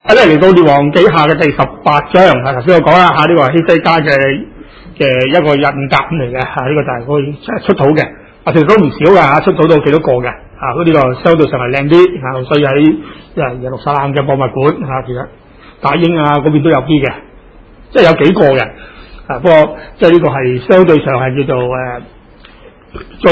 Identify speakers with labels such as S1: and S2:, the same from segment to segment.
S1: 咧嚟到列王紀下嘅第18章，頭先我講啦呢個係希西家嘅一個印鑑嚟嘅呢個就係佢出土嘅，其實都唔少嘅出土到幾多個嘅呢個相對上係靚啲所以喺耶路撒冷嘅博物館其實大英嗰邊都有啲嘅，即係有幾個嘅不過即係呢個係相對上係叫做最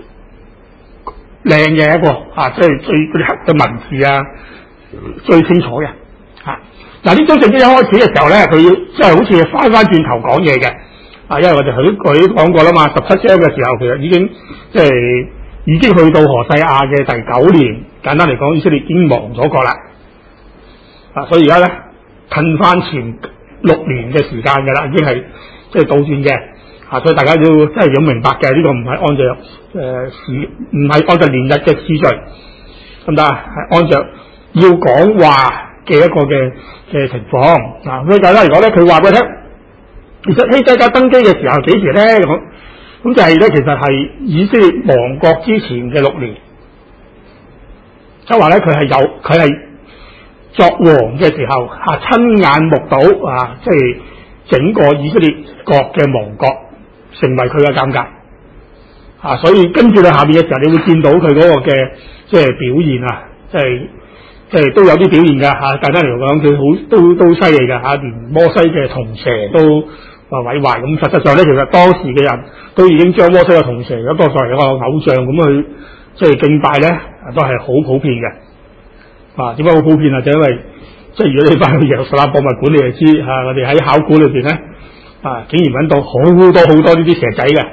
S1: 靚嘅一個即係最嗰啲黑嘅文字最清楚嘅嗱，呢章聖經一開始嘅時候咧，佢即係好似翻轉頭講嘢嘅因為我哋佢講過啦嘛，17章嘅時候其實已經去到何西亞嘅第9年，簡單嚟講以色列已經亡咗國啦所以而家咧褪翻前6年嘅時間㗎啦，已經係即係倒轉嘅所以大家要真係要明白嘅，呢個唔係按照唔係按照年日嘅次序咁得係按照要講話嘅一個嘅情況所以簡單嚟講咧，佢話俾你聽，其實希西家登基嘅時候幾時咧咁就係咧，其實係以色列亡國之前嘅6年，即係話咧佢係作王嘅時候親眼目睹即係整個以色列國嘅亡國，成為佢嘅鑑戒所以跟住喺下邊嘅時候，你會見到佢嗰個嘅即係表現即係都有啲表現㗎簡單嚟講，佢都犀利㗎連摩西嘅銅蛇都毀壞咁。實際上咧，其實當時嘅人都已經將摩西嘅銅蛇當作為一個偶像咁去即係敬拜咧，都係好普遍嘅點解好普遍就因為即係如果你翻去耶路撒冷博物館，你就知我哋喺考古裏邊咧竟然揾到好多呢啲蛇仔嘅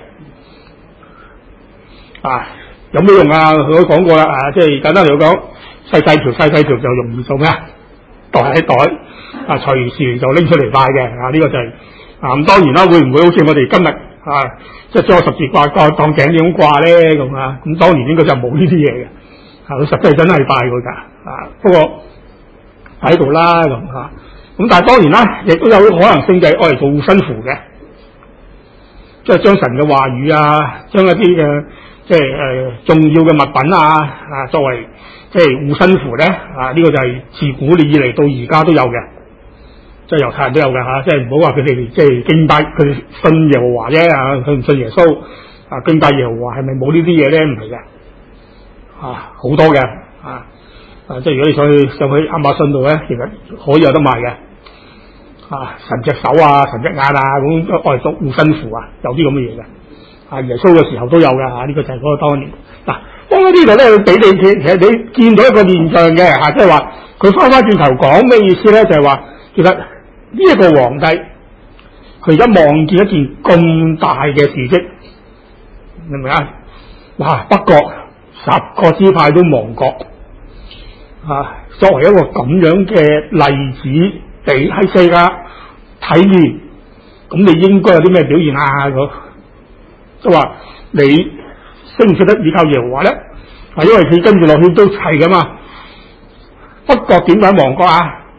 S1: 有咩用佢都講過啦即係簡單嚟講，細條就容易做咩袋喺袋隨時就拎出嚟拜嘅呢個就係咁當然啦，會唔會好似我哋今日即係將十字掛當頸咁掛咧咁當年應該就冇呢啲嘢嘅佢實際真係拜佢㗎不過喺度啦咁但係當然啦，亦都有可能性就係愛嚟做護身符嘅，即係將神嘅話語將一啲嘅即係重要嘅物品作為即係護身符咧呢個就係自古以嚟到而家都有嘅，即係猶太人都有嘅即係唔好話佢哋即係敬拜佢信耶和華啫佢唔信耶穌敬拜耶和華係咪冇呢啲嘢咧？唔係嘅好多嘅即係如果你上去亞馬遜度咧，其實可以有得賣嘅神隻手神隻眼咁愛嚟做護身符有啲咁嘅嘢嘅耶穌嘅時候都有嘅呢個就係嗰個當年當呢度咧俾你其實你見到一個現象嘅即係話佢翻轉頭講咩意思咧？就係話其實呢一個皇帝佢而家望見一件咁大嘅事蹟，明唔明北國10個支派都亡國作為一個咁樣嘅例子俾喺世界睇見，咁你應該有啲咩表現即係話你識唔識得依靠耶和華咧？因為佢跟住落去都係噶嘛。北國點解亡國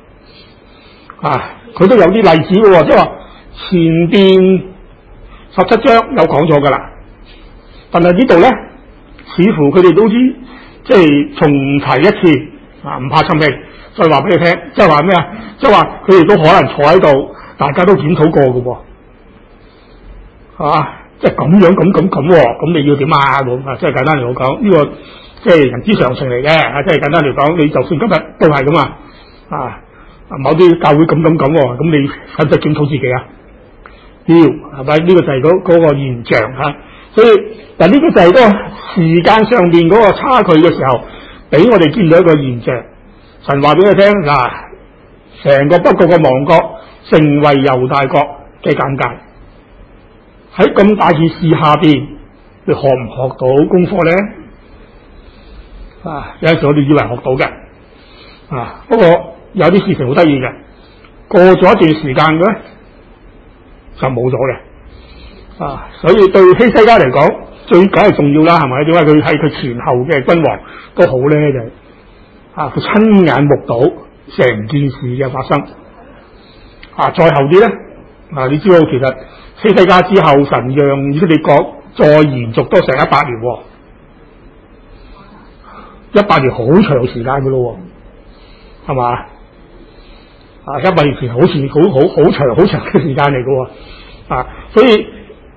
S1: 佢都有啲例子嘅即係話前邊17章有講咗噶啦，但係呢度咧，似乎佢哋都知即係重提一次唔怕沉氣，再話俾你聽，即係話咩即係話佢哋都可能坐喺度，大家都檢討過嘅即係咁樣咁你要點即係簡單嚟講，呢個即係人之常情嚟嘅即係簡單嚟講，你就算今日都係咁某啲教會咁咁你使唔使檢討自己要係咪？呢個就係嗰個現象所以嗱呢個就係嗰個時間上邊嗰個差距嘅時候，俾我哋見到一個現象。神話俾佢聽成個北國嘅亡國成為猶大國嘅鑑戒。喺咁大件事下邊，你學唔學到功課咧？有陣時我哋以為學到嘅不過有啲事情好得意嘅，過咗一段時間嘅咧就冇咗嘅所以對希西家嚟講，最梗係重要啦，係咪？點解佢係佢前後嘅君王都好咧？就係佢親眼目睹成件事嘅發生再後啲咧你知道其實希西家之後，神讓以色列國再延續多成100年，100年好長時間噶咯，係嘛？ 100年前好似好長嘅時間嚟嘅喎，所以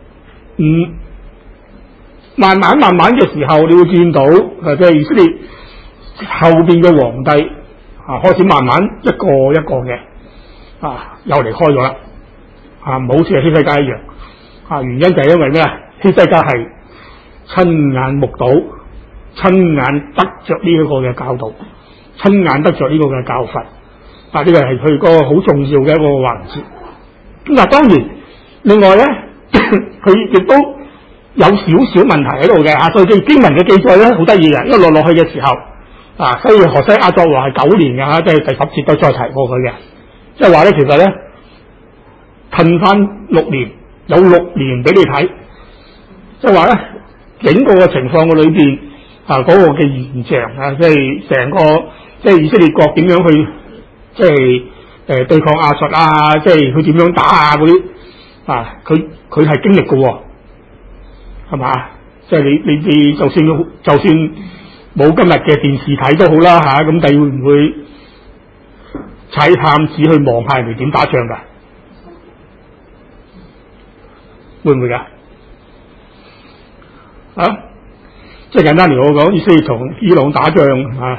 S1: 慢慢嘅時候，你會見到即係以色列後邊嘅皇帝開始慢慢一個一個嘅又離開咗啦，唔好似係希西家一樣原因就係因為咩啊？希西家係親眼目睹、親眼得着呢一個嘅教導、親眼得着呢個嘅教訓，呢個係佢個好重要嘅一個環節。咁當然另外咧，佢亦都有少少問題喺度嘅所以經文嘅記載咧好得意嘅，一路落去嘅時候所以何西阿作王係9年嘅即係第10節都再提過佢嘅，即係話咧其實咧褪翻6年，有6年俾你睇，即係話咧整個嘅情況嘅裏邊嗰個嘅現象即係成個即係以色列國點樣去即係對抗亞述即係佢點樣打嗰啲佢係經歷嘅係嘛？即係你就算冇今日嘅電視睇都好啦咁你會唔會踩探子去望下人哋點打仗㗎？會唔會㗎？即係簡單嚟講，以色列同伊朗打仗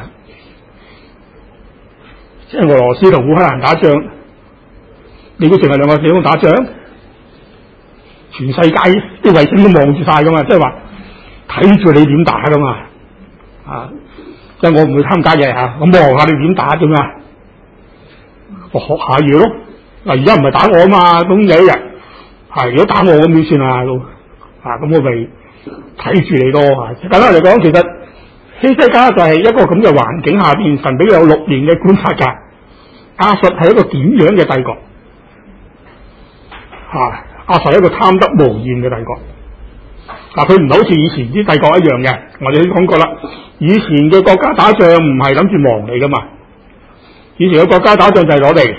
S1: 即係俄羅斯同烏克蘭打仗，你估淨係兩個地方打仗？全世界啲衛星都望住晒噶嘛，即係話睇住你點打噶嘛，即係我唔會參加嘅我望下你點打啫嘛，我學下嘢咯。而家唔係打我嘛，咁有一日如果打我咁點算咁我咪睇住你咯。簡單嚟講，其實希西家就係一個咁嘅環境下邊，神俾佢有6年嘅觀察㗎。亞述係一個點樣嘅帝國亞述係一個貪得無厭嘅帝國佢唔係好似以前啲帝國一樣嘅。我哋都講過啦，以前嘅國家打仗唔係諗住亡你噶嘛，以前嘅國家打仗就係攞嚟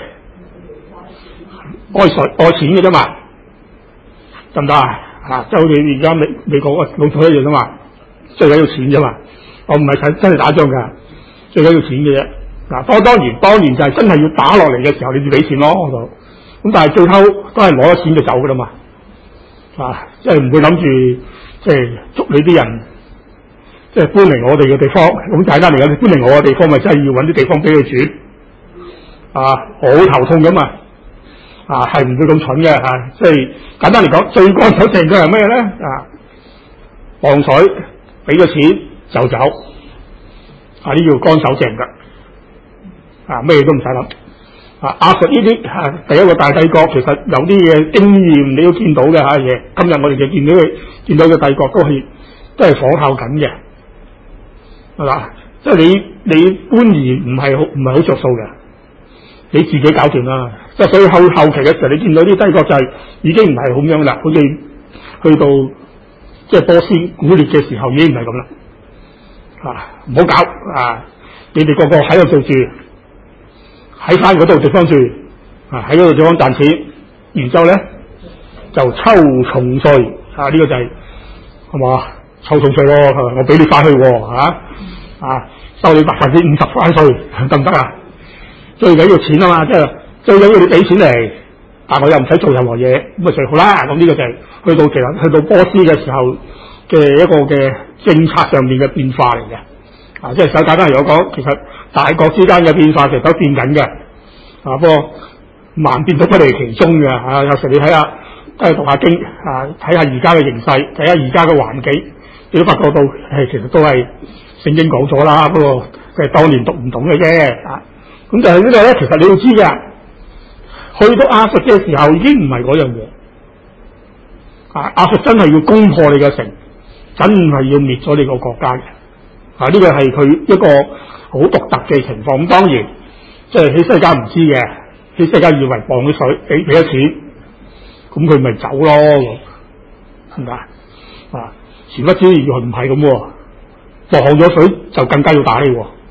S1: 愛錢嘅啫嘛，得唔得即係好似而家美國老土一樣啊嘛，最緊要錢啫嘛，我唔係真係打仗噶，最緊要錢嘅啫。當然就係真係要打落嚟嘅時候，你要俾錢咯咁但係最後都係攞咗錢就走噶啦嘛即係唔會諗住即係捉你啲人即係搬嚟我哋嘅地方。咁簡單嚟講，你搬嚟我嘅地方咪真係要搵啲地方俾佢住好頭痛噶嘛係唔會咁蠢嘅即係簡單嚟講，最乾手淨嘅係咩咧放水俾咗錢就走呢叫乾手淨噶咩都唔使諗亞述呢啲第一個大帝國，其實有啲嘢經驗你都見到嘅嘢。今日我哋就見到嘅帝國都係仿效緊嘅，係嘛？即係你搬移唔係好着數嘅，你自己搞掂啦。即係所以後期嘅時候，你見到啲帝國就係已經唔係咁樣啦，好似去到即係波斯古列嘅時候已經唔係咁啦。唔好搞你哋個個喺度做住。喺翻嗰度地方住喺嗰度地方賺錢，然之後咧就抽重稅呢個就係嘛抽重稅咯，我俾你翻去收你50%關稅得唔得啊？最緊要錢啊嘛，即係最緊要你俾錢嚟，但我又唔使做任何嘢，咁啊最好啦。咁呢個就係去到波斯嘅時候嘅一個嘅政策上面嘅變化嚟嘅即係手簡單嚟講，其實大國之間嘅變化其實都變緊嘅不過萬變都不離其宗嘅有時你睇下都係讀下經睇下而家嘅形勢，睇下而家嘅環境，你都發覺到其實都係聖經講咗啦，不過即係當年讀唔懂嘅啫咁就係呢個咧，其實你要知嘅，去到亞述嘅時候已經唔係嗰樣嘢亞述真係要攻破你嘅城，真係要滅咗你個國家嘅呢個係佢一個好獨特嘅情況。咁當然即係希西家唔知嘅，希西家以為放咗水俾咗錢，咁佢咪走咯，係咪殊不知原來唔係咁放咗水就更加要打你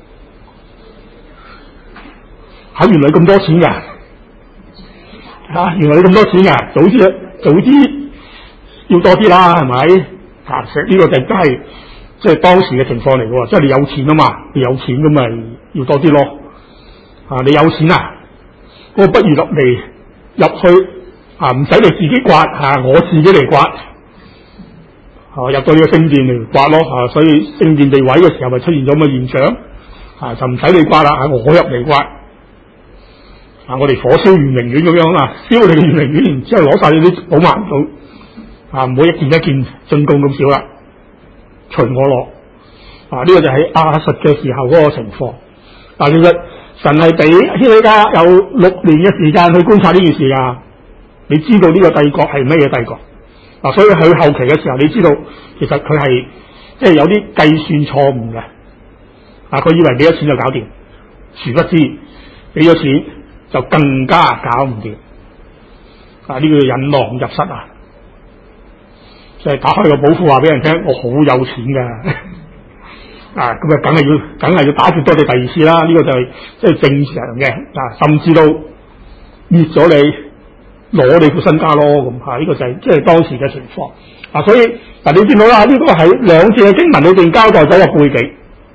S1: 原來咁多錢㗎原來你咁多錢㗎，早知要多啲啦，係咪呢個就真係即係當時嘅情況嚟嘅，即係你有錢啊嘛，你有錢咁咪要多啲咯你有錢嗰個不如嚟入去唔使你自己刮我自己嚟刮入到呢個聖殿嚟刮咯所以聖殿被毀嘅時候咪出現咗咁嘅現象就唔使你刮啦我入嚟刮我哋火燒圓明園咁樣燒你嘅圓明園，然之後攞晒你啲寶萬寶唔好一件一件進貢咁少啦，隨我落呢個就係亞述嘅時候嗰個情況。其實神係俾希西家有6年嘅時間去觀察呢件事㗎。你知道呢個帝國係咩嘢帝國所以佢後期嘅時候，你知道其實佢係即係有啲計算錯誤嘅佢以為俾咗錢就搞掂，殊不知俾咗錢就更加搞唔掂呢個引狼入室即係打開個寶庫話俾人聽，我好有錢㗎咁梗係要打劫多你第二次啦。呢個就係即係正常嘅甚至到滅咗你，攞你副身家咯咁呢個就係即係當時嘅情況所以你見到啦，呢個喺兩節嘅經文裏邊交代咗個背景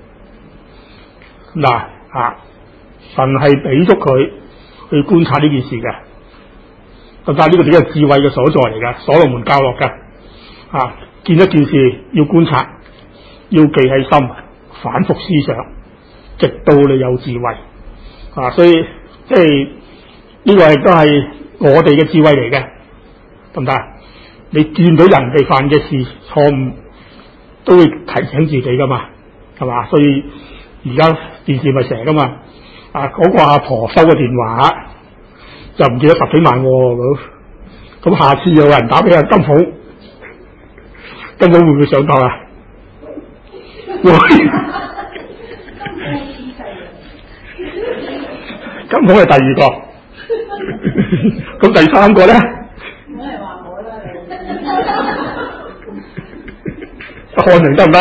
S1: 神係俾足佢去觀察呢件事嘅，但係呢個只係智慧嘅所在嚟嘅，所羅門教落嘅見一件事要觀察，要記喺心，反覆思想，直到你有智慧所以即係呢個亦都係我哋嘅智慧嚟嘅，得唔得？你見到人哋犯嘅事錯誤，都會提醒自己噶嘛，係嘛？所以而家電視咪成日噶嘛嗰個阿婆收個電話就唔記得10幾萬咁下次有人打俾阿金鳳會唔會上當金鳳係第二個咁第三個咧梗係話我啦漢明得唔得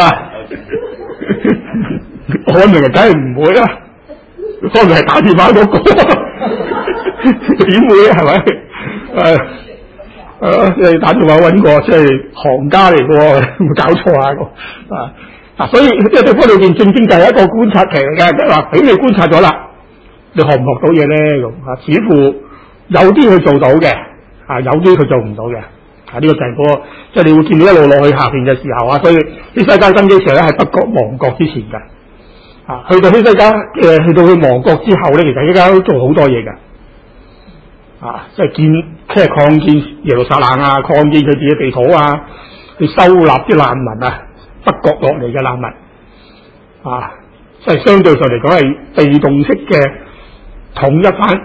S1: 漢明梗係唔會啦，漢明係打電話嗰個點會係咪即係打電話搵個即係行家嚟嘅冇搞錯所以即係地方裏邊正正就係一個觀察期嚟嘅，即係話俾你觀察咗啦，你學唔學到嘢咧咁似乎有啲佢做到嘅有啲佢做唔到嘅呢個就係嗰個即係你會見到一路落去下邊嘅時候所以希西家登基時咧係北國亡國之前嘅去到希西家去到佢亡國之後咧，其實依家都做好多嘢嘅即係擴建耶路撒冷擴建佢自己地土去收納啲難民北國落嚟嘅難民即係相對上嚟講係被動式嘅統一翻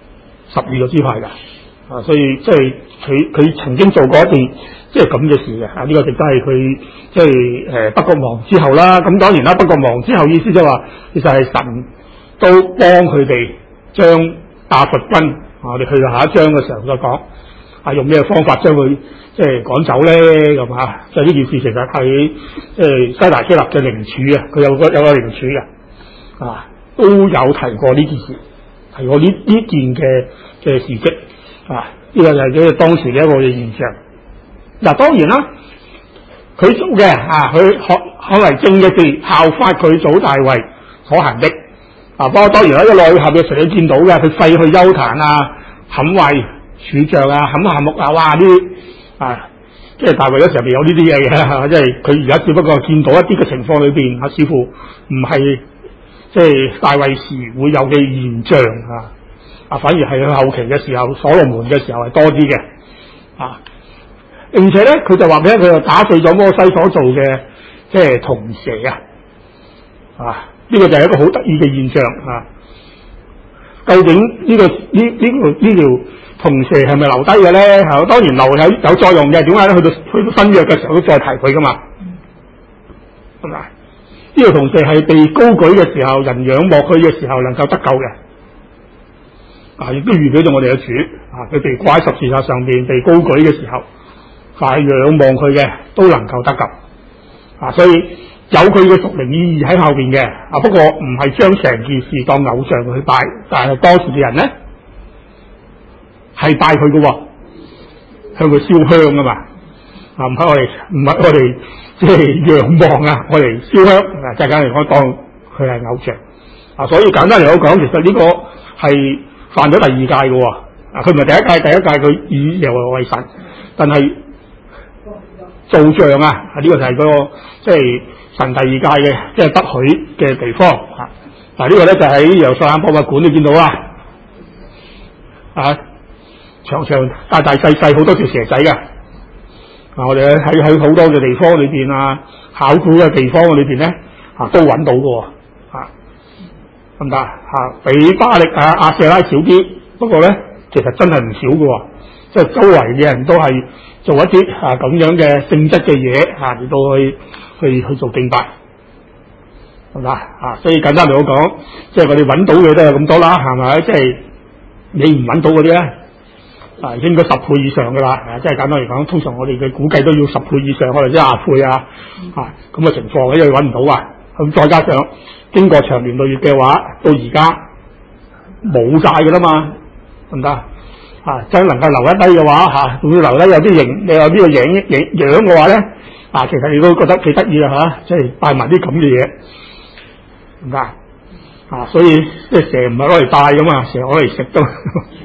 S1: 12個支派嘅所以即係佢曾經做過一件即係咁嘅事嘅呢個亦都係佢即係北國亡之後啦。咁當然啦，北國亡之後意思即係話其實係神都幫佢哋將亞述軍我哋去到下一章嘅時候再講用咩方法將佢即係趕走咧咁即係呢件事其實係即係西拿基立嘅陵柱佢有個陵柱嘅都有提過呢件事，提過呢件嘅事蹟呢個就係佢當時嘅一個嘅現象。當然啦，佢做嘅佢可為正嘅事，效法佢祖大衛所行的不過當然啦，一落去下邊隨你見到嘅，佢廢去邱壇砍壞柱像砍下木哇呢啲即係大衛嗰時候未有呢啲嘢嘅即係佢而家只不過見到一啲嘅情況裏邊似乎唔係即係大衛時會有嘅現象反而係佢後期嘅時候，所羅門嘅時候係多啲嘅並且咧佢就話俾佢就打碎咗摩西所做嘅即係銅蛇呢個就係一個好得意嘅現象究竟呢條銅蛇係咪留低嘅咧？當然有作用嘅，點解咧？去到新約嘅時候都再提佢噶嘛，係咪？呢條銅蛇係被高舉嘅時候，人仰望佢嘅時候能夠得救嘅亦都預表咗我哋嘅主佢被掛喺十字架上邊被高舉嘅時候，凡係仰望佢嘅都能夠得救所以有佢嘅屬靈意義喺後邊嘅不過唔係將成件事當偶像去拜，但係當時嘅人咧係拜佢嘅向佢燒香啊嘛唔係我哋即係仰望我哋燒香即係簡單嚟講當佢係偶像所以簡單嚟講，其實呢個係犯咗第二屆嘅喎，佢唔係第一屆佢以耶和華為神，但係造像啊，呢個就係嗰個即係神第二屆嘅即係不許嘅地方啊。嗱呢個咧就喺耶路撒冷博物館你見到長長大大細細好多條蛇仔嘅。我哋喺好多嘅地方裏邊考古嘅地方裏邊咧都揾到嘅得唔得比巴力亞舍拉少啲，不過咧其實真係唔少嘅，即係周圍嘅人都係做一啲咁樣嘅性質嘅嘢嚟到去做敬拜，係嘛所以簡單嚟講，即係我哋揾到嘅都係咁多啦，係咪？即係你唔揾到嗰啲咧應該10倍以上噶啦，即係簡單嚟講，通常我哋嘅估計都要10倍以上，可能即係20倍咁嘅情況，因為揾唔到咁再加上經過長年累月嘅話，到而家冇晒噶啦嘛，得唔得真能夠留一低嘅話仲要留低有啲形，你有呢個樣嘅話咧其實你都覺得幾得意啊即係帶埋啲咁嘅嘢，唔得所以即係蛇唔係攞嚟帶噶嘛，蛇攞嚟食噶嘛。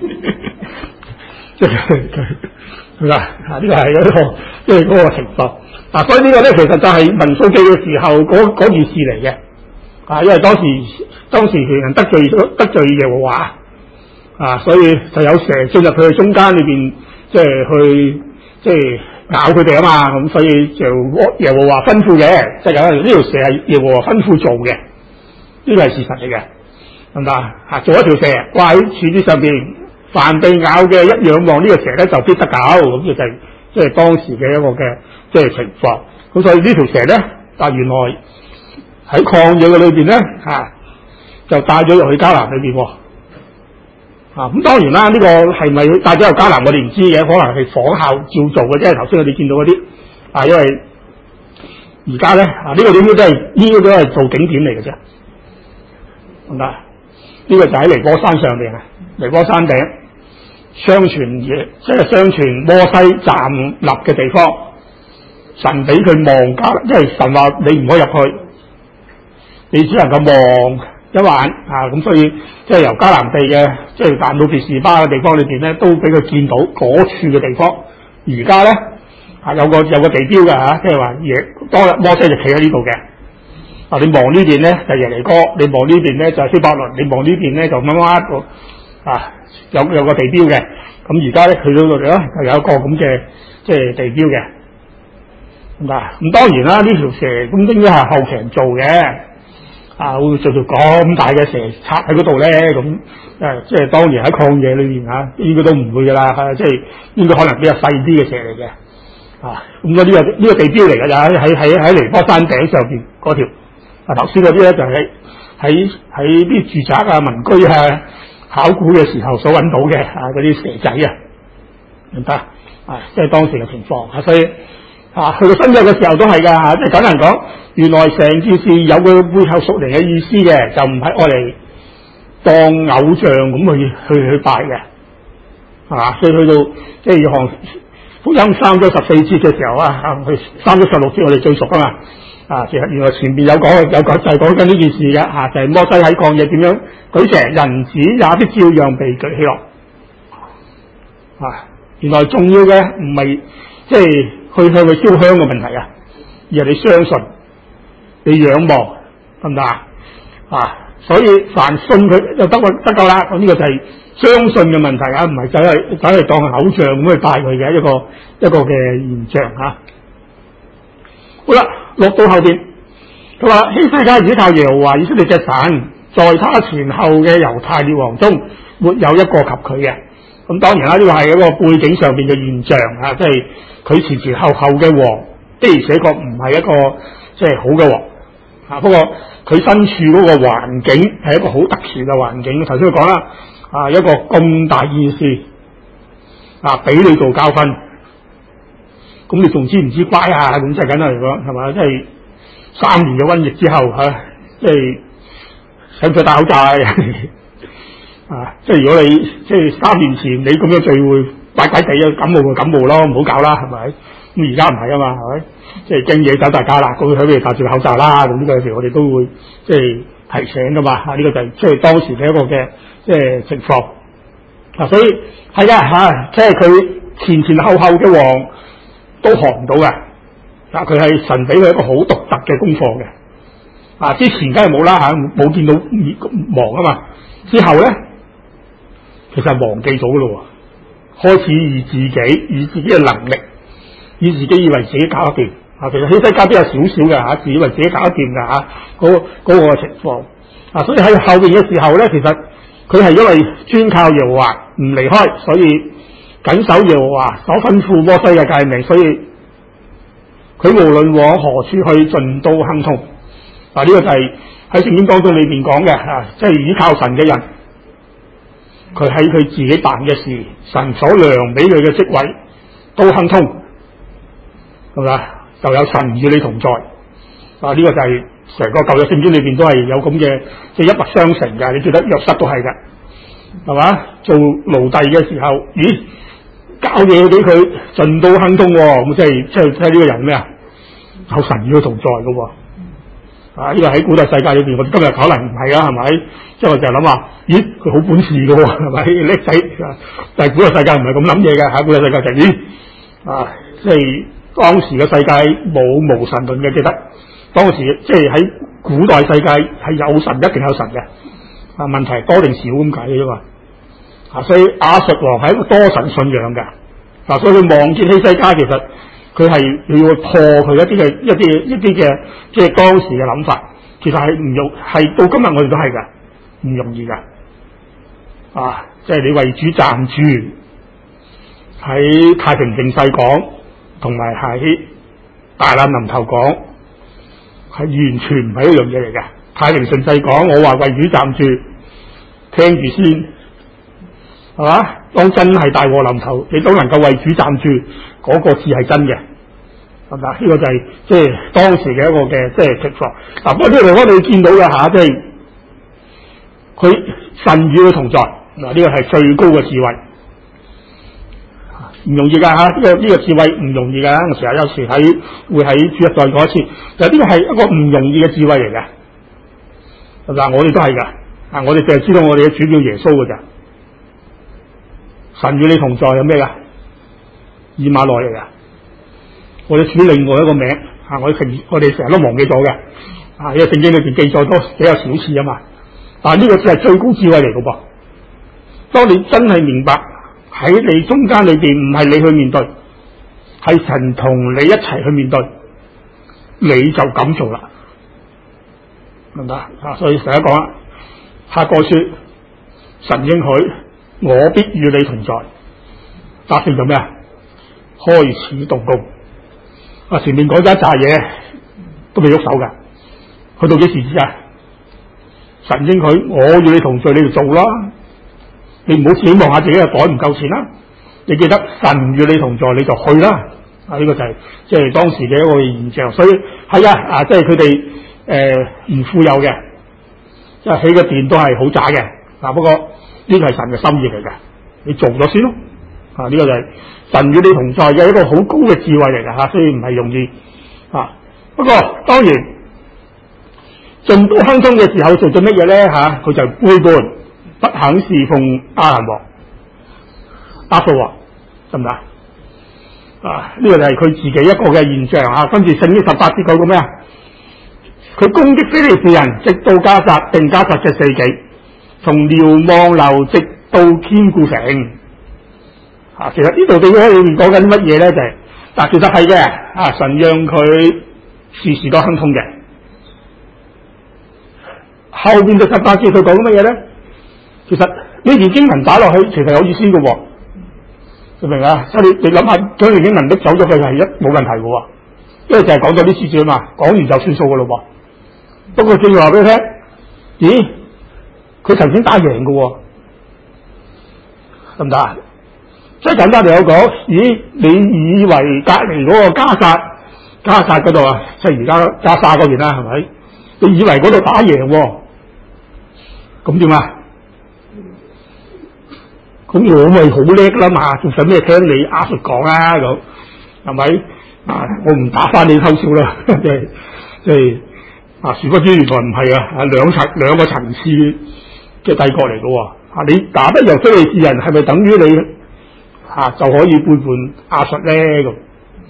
S1: 即係呢個係一個即係嗰個情況所以呢個咧其實就係民數記嘅時候嗰件事嚟嘅因為當時佢人得罪耶和華所以就有蛇進入佢哋中間裏邊，即係咬佢哋嘛，咁所以就耶和華吩咐嘅，即係呢條蛇係耶和華吩咐做嘅，呢個係事實嚟嘅，得唔得做一條蛇掛喺柱子上邊。凡被咬嘅一仰望呢個蛇咧就必得救，咁就係即係當時嘅一個嘅即係情況。咁所以呢條蛇咧，原來喺曠野嘅裏邊咧就帶咗入去迦南裏邊咁當然啦，呢個係咪帶咗入迦南我哋唔知嘅，可能係仿效照做嘅啫。頭先我哋見到嗰啲因為而家咧呢個點都係做景點嚟嘅啫，得唔得？呢個就喺尼波山上邊尼波山頂。相傳摩西站立嘅地方，神俾佢望迦，因為神話你唔可以入去，你只能夠望一晚咁所以即係由迦南地嘅即係但到別是巴嘅地方裏邊咧，都俾佢見到嗰處嘅地方。而家咧有個地標嘅即係話當日摩西就企喺呢度嘅。你望呢邊咧就耶利哥，你望呢邊咧就希伯倫，你望呢邊咧就乜乜有個地標嘅，咁而家咧去到度咧就有一個咁嘅即係地標嘅，咁當然啦，呢條蛇咁應該係後期人做嘅，會做到咁大嘅蛇插喺嗰度咧，咁即係當然喺曠野裏邊應該都唔會噶啦，即係應該可能比較細啲嘅蛇嚟嘅，咁呢個地標嚟嘅，就喺尼波山頂上邊嗰條，頭先嗰啲咧就喺啲住宅民居考古嘅時候所揾到嘅嗰啲蛇仔明白即係當時嘅情況所以去到新約嘅時候都係㗎即係簡單講，原來成件事有個背後屬靈嘅意思嘅，就唔係愛嚟當偶像咁去拜嘅所以去到即係約翰福音3章14節嘅時候去3章16節我哋最熟㗎嘛其實原來前邊有講就係講緊呢件事嘅就係摩西喺曠野點樣舉蛇，人子也必照樣被舉起落原來重要嘅唔係即係去向佢燒香嘅問題而係你相信，你仰望，得唔得所以凡信佢就得救啦。咁呢個就係相信嘅問題唔係走嚟當偶像咁去拜佢嘅一個嘅現象好啦，落到後邊，佢話希西家倚靠耶和華以色列嘅神，在他前後嘅猶太列王中，沒有一個及佢嘅。咁當然啦，呢個係一個背景上邊嘅現象即係佢前後嘅王的而且確唔係一個即係好嘅王不過佢身處嗰個環境係一個好特殊嘅環境。頭先佢講啦，一個咁大件事俾你做教訓。咁你仲知唔知乖咁即係簡單嚟講係嘛？即係3年嘅瘟疫之後即係使唔使戴口罩即係如果你即係3年前你咁樣聚會怪怪地感冒就感冒咯，唔好搞啦，係咪？咁而家唔係啊嘛，係咪？即係驚嘢走大家啦，咁佢哋戴住口罩啦。咁呢個時候我哋都會即係提醒噶嘛。呢個就係即係當時嘅一個嘅即係情況。 所以係嘅即係佢前前後後嘅王都學唔到嘅。佢係神俾佢一個好獨特嘅功課嘅。之前梗係冇啦冇見到王啊嘛。之後咧，其實忘記咗嘅咯，開始以自己嘅能力，以自己以為自己搞得掂。其實希西家都有少少嘅自以為自己搞得掂嘅嗰個情況。所以喺後邊嘅時候咧，其實佢係因為專靠耶和華唔離開，所以謹守耶和華所吩咐摩西嘅誡命，所以佢無論往何處去，盡都亨通。呢個就係喺聖經當中裏邊講嘅即係依靠神嘅人，佢喺佢自己辦嘅事，神所量俾佢嘅職位都亨通，係咪？就有神與你同在。呢個就係成個舊約聖經裏邊都係有咁嘅，即係一脈相承嘅。你記得約瑟都係嘅，係嘛？做奴隸嘅時候，交嘢俾佢，盡都亨通，咁即係呢個人咩啊？有神與佢同在嘅。呢個喺古代世界裏邊，我哋今日可能唔係係咪？即係我就係諗話，佢好本事嘅，係咪叻仔？但係古代世界唔係咁諗嘢嘅，古代世界就即係當時嘅世界冇無神論嘅，記得當時即係喺古代世界係有神，一定有神嘅。問題多定少咁解嘅啫嘛。所以亞述王係一個多神信仰嘅。所以佢望見希西家，其實佢係要破佢一啲嘅即係當時嘅諗法，其實係唔容，係到今日我哋都係噶，唔容易噶。即係你為主站住，喺太平盛世講，同埋喺大難臨頭講，係完全唔係一樣嘢嚟嘅。太平盛世講，我話為主站住，聽住先，係嘛？當真係大禍臨頭，你都能夠為主站住，嗰個字係真嘅，係咪？呢個就係即係當時嘅一個嘅即係情況。不過呢個地方你見到嘅即係佢神與佢同在。呢個係最高嘅智慧，唔容易噶呢個智慧唔容易噶。有時會喺主日再講一次，就呢個係一個唔容易嘅智慧嚟嘅。嗱，我哋都係噶，我哋淨係知道我哋嘅主叫耶穌噶咋。神與你同在有咩噶？以馬內利嚟噶。我哋主另外一個名我哋成日都忘記咗嘅。因為聖經裏邊記載都比較少次啊嘛。但係呢個只係最高智慧嚟噶噃。當你真係明白喺你中間裏邊，唔係你去面對，係神同你一齊去面對，你就咁做啦，明白？所以成日講啦，哈該書神應許我必與你同在，達成咗咩啊？開始動工。前面講咗一紮嘢都未喐手噶，去到幾時止啊？神應許我與你同在，你就做啦。你唔好自己望下自己嘅袋唔夠錢啦，你記得神與你同在，你就去啦。呢個就係即係當時嘅一個現象。所以係即係佢哋唔富有嘅，即係起個殿都係好渣嘅。不過呢個係神嘅心意嚟嘅，你做咗先咯。呢個就係神與你同在嘅一個好高嘅智慧嚟嘅，所以唔係容易。不過當然盡都亨通嘅時候做咗乜嘢咧？佢就背叛，不肯侍奉亞蘭王、亞述王，得唔得？呢個就係佢自己一個嘅現象。跟住聖經18節講到咩啊？佢攻擊非利士人，直到加薩，定加薩嘅4紀，從瞭望樓直到堅固城。其實呢度地方裏面講緊乜嘢咧？就係其實係嘅。神讓佢時時都亨通嘅。後邊嘅18節佢講乜嘢咧？其實呢段經文打落去，其實有意思嘅，明唔明啊？所以你諗下，將段經文拎走咗佢係冇問題嘅，因為就係講咗啲事情嘛，講完就算數嘅咯。不過正話俾你聽，咦？佢曾經打贏嘅，得唔得啊？即係簡單嚟講，咦？你以為隔籬嗰個加薩嗰度即係而家加沙嗰邊啦，係咪？你以為嗰度打贏，咁點啊？咁我咪好叻啦嘛，仲使咩聽你亞述講啊？咁係咪？我唔打翻你偷笑啦，即係殊不知原來唔係兩個層次嘅帝國嚟嘅。 你打得贏非利士人，係咪等於你就可以背叛亞述咧？咁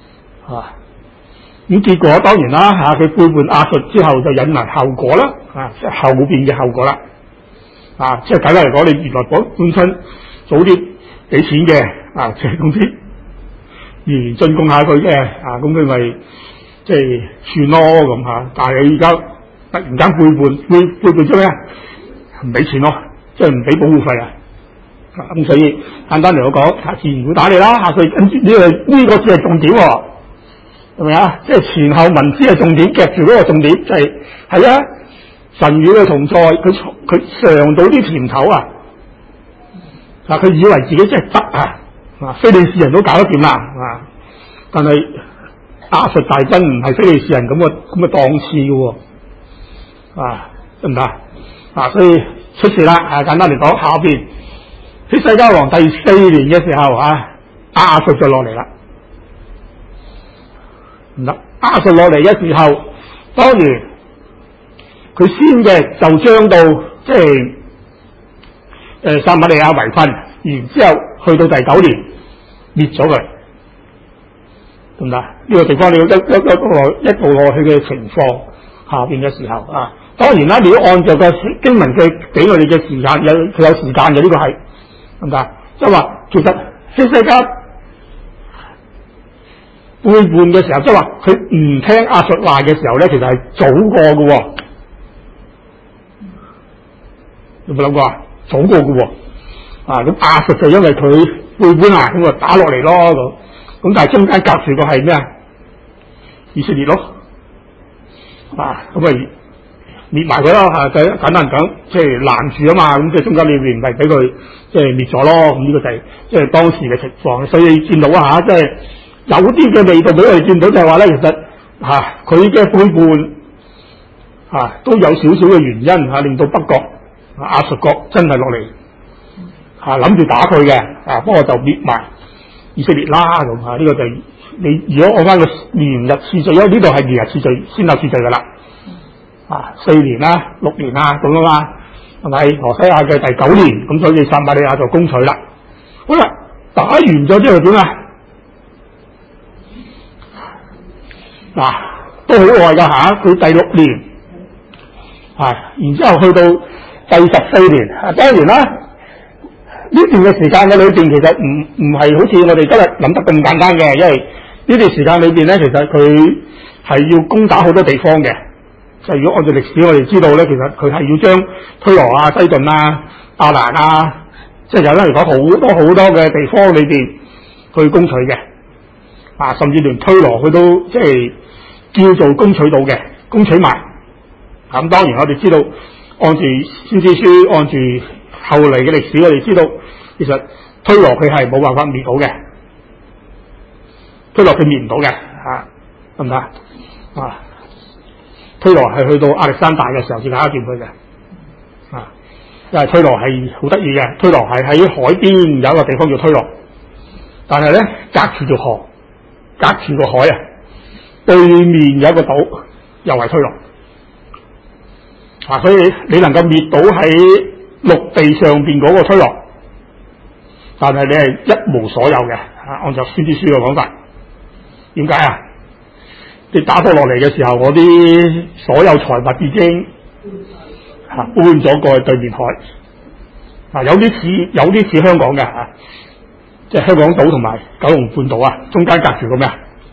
S1: 咁結果當然啦佢背叛亞述之後就引嚟後果啦，即係後邊嘅後果啦。即係簡單嚟講，你原來本身早啲俾錢嘅即係總之而進貢下佢嘅咁佢咪即係算咯咁但係你而家突然間背叛咗咩？唔俾錢咯，即係唔俾保護費咁所以簡單嚟講，自然會打你啦。佢跟住呢個只係重點喎，係咪啊？即係前後文字係重點，夾住嗰個重點就係神與佢同在，佢嘗到啲甜頭佢以為自己真係得非利士人都搞得掂啦但係亞述大軍唔係非利士人咁嘅檔次嘅得唔得所以出事啦簡單嚟講，下邊喺西家王第4年嘅時候亞述就落嚟啦，唔得亞述落嚟嘅時候，當然佢先嘅就將到即係撒瑪利亞圍困，然之後去到第9年滅咗佢，得唔得？呢個地方你要一步落去嘅情況下邊嘅時候當然啦，你要按照個經文嘅俾我哋嘅時間，佢有時間嘅，呢個係得唔得？即係話其實希西家背叛嘅時候，即係話佢唔聽亞述話嘅時候咧，其實係早過嘅有冇諗過早過嘅咁亞述就因為佢背叛咁就打落嚟咯咁但係中間隔住個係咩以色列咯咁咪滅埋佢咯簡單講，即係攔住嘛，咁即係中間裏邊咪俾佢即係滅咗咯。咁呢個就係即係當時嘅情況，所以見到即係有啲嘅味道俾我哋見到，就係話咧，其實佢嘅背叛都有少少嘅原因令到北國亞述國真係落嚟諗住打佢嘅不過就滅埋以色列啦咁呢個就係你如果按翻個年日次序，因為呢度係年日次序先有次序噶啦。4年啦、6年啦咁啊嘛，係咪？何西亞嘅第9年，咁所以撒瑪利亞就攻取啦。好啦，打完咗之後點都好耐噶佢第6年，然之後去到第14年，當然啦，呢段嘅時間嘅裏邊其實唔係好似我哋今日諗得咁簡單嘅，因為呢段時間裏邊咧，其實佢係要攻打好多地方嘅。就如果按照歷史我哋知道咧，其實佢係要將推羅西頓亞蘭即係有得嚟講好多嘅地方裏邊去攻取嘅甚至連推羅佢都即係叫做攻取到嘅，攻取埋咁當然我哋知道按住先知書，按住後嚟嘅歷史，我哋知道其實推羅佢係冇辦法滅到嘅，推羅佢滅唔到嘅得唔得推羅係去到亞歷山大嘅時候先搞掂佢嘅因為推羅係好得意嘅，推羅係喺海邊有一個地方叫推羅，但係咧隔住條河，隔住個海對面有一個島又係推羅所以你能夠滅到喺陸地上邊嗰個推羅，但係你係一無所有嘅按照先知書嘅講法，點解你打到落嚟嘅時候，我啲所有財物已經搬咗過去對面海有啲似香港嘅即係香港島同埋九龍半島中間隔住個咩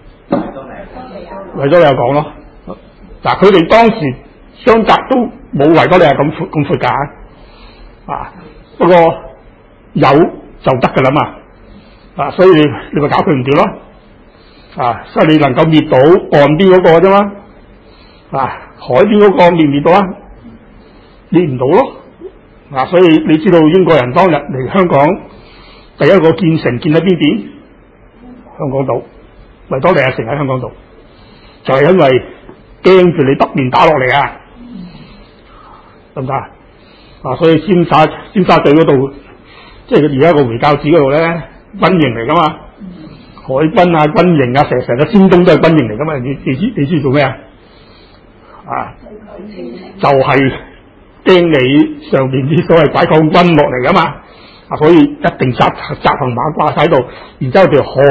S1: 維多利亞港咯。佢哋當時相隔都冇維多利亞咁闊㗎不過有就得㗎啦嘛所以你咪搞佢唔掂咯所以你能夠滅到岸邊嗰個啫嘛海邊嗰個滅唔滅到滅唔到咯所以你知道英國人當日嚟香港第一個建城建喺邊邊？香港島，維多利亞城喺香港島，就係因為驚住你北面打落嚟得唔得所以尖沙咀嗰度，即係而家個回教寺嗰度咧，軍營嚟噶嘛，海軍軍營成個尖東都係軍營嚟噶嘛，你知做咩就係驚你上邊啲所謂解放軍落嚟噶嘛，所以一定紮行馬掛晒喺度，然之後條河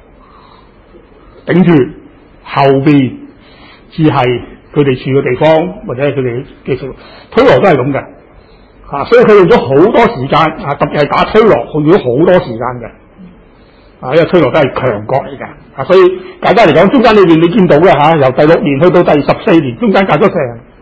S1: 頂住，後邊至係佢哋住嘅地方或者係佢哋嘅食。推羅都係咁嘅，所以佢用咗好多時間，特別係打推羅，佢用咗好多時間嘅。因為推羅都係強國嚟嘅，所以簡單嚟講，中間裏邊你見到嘅由第6年去到第14年，中間隔咗成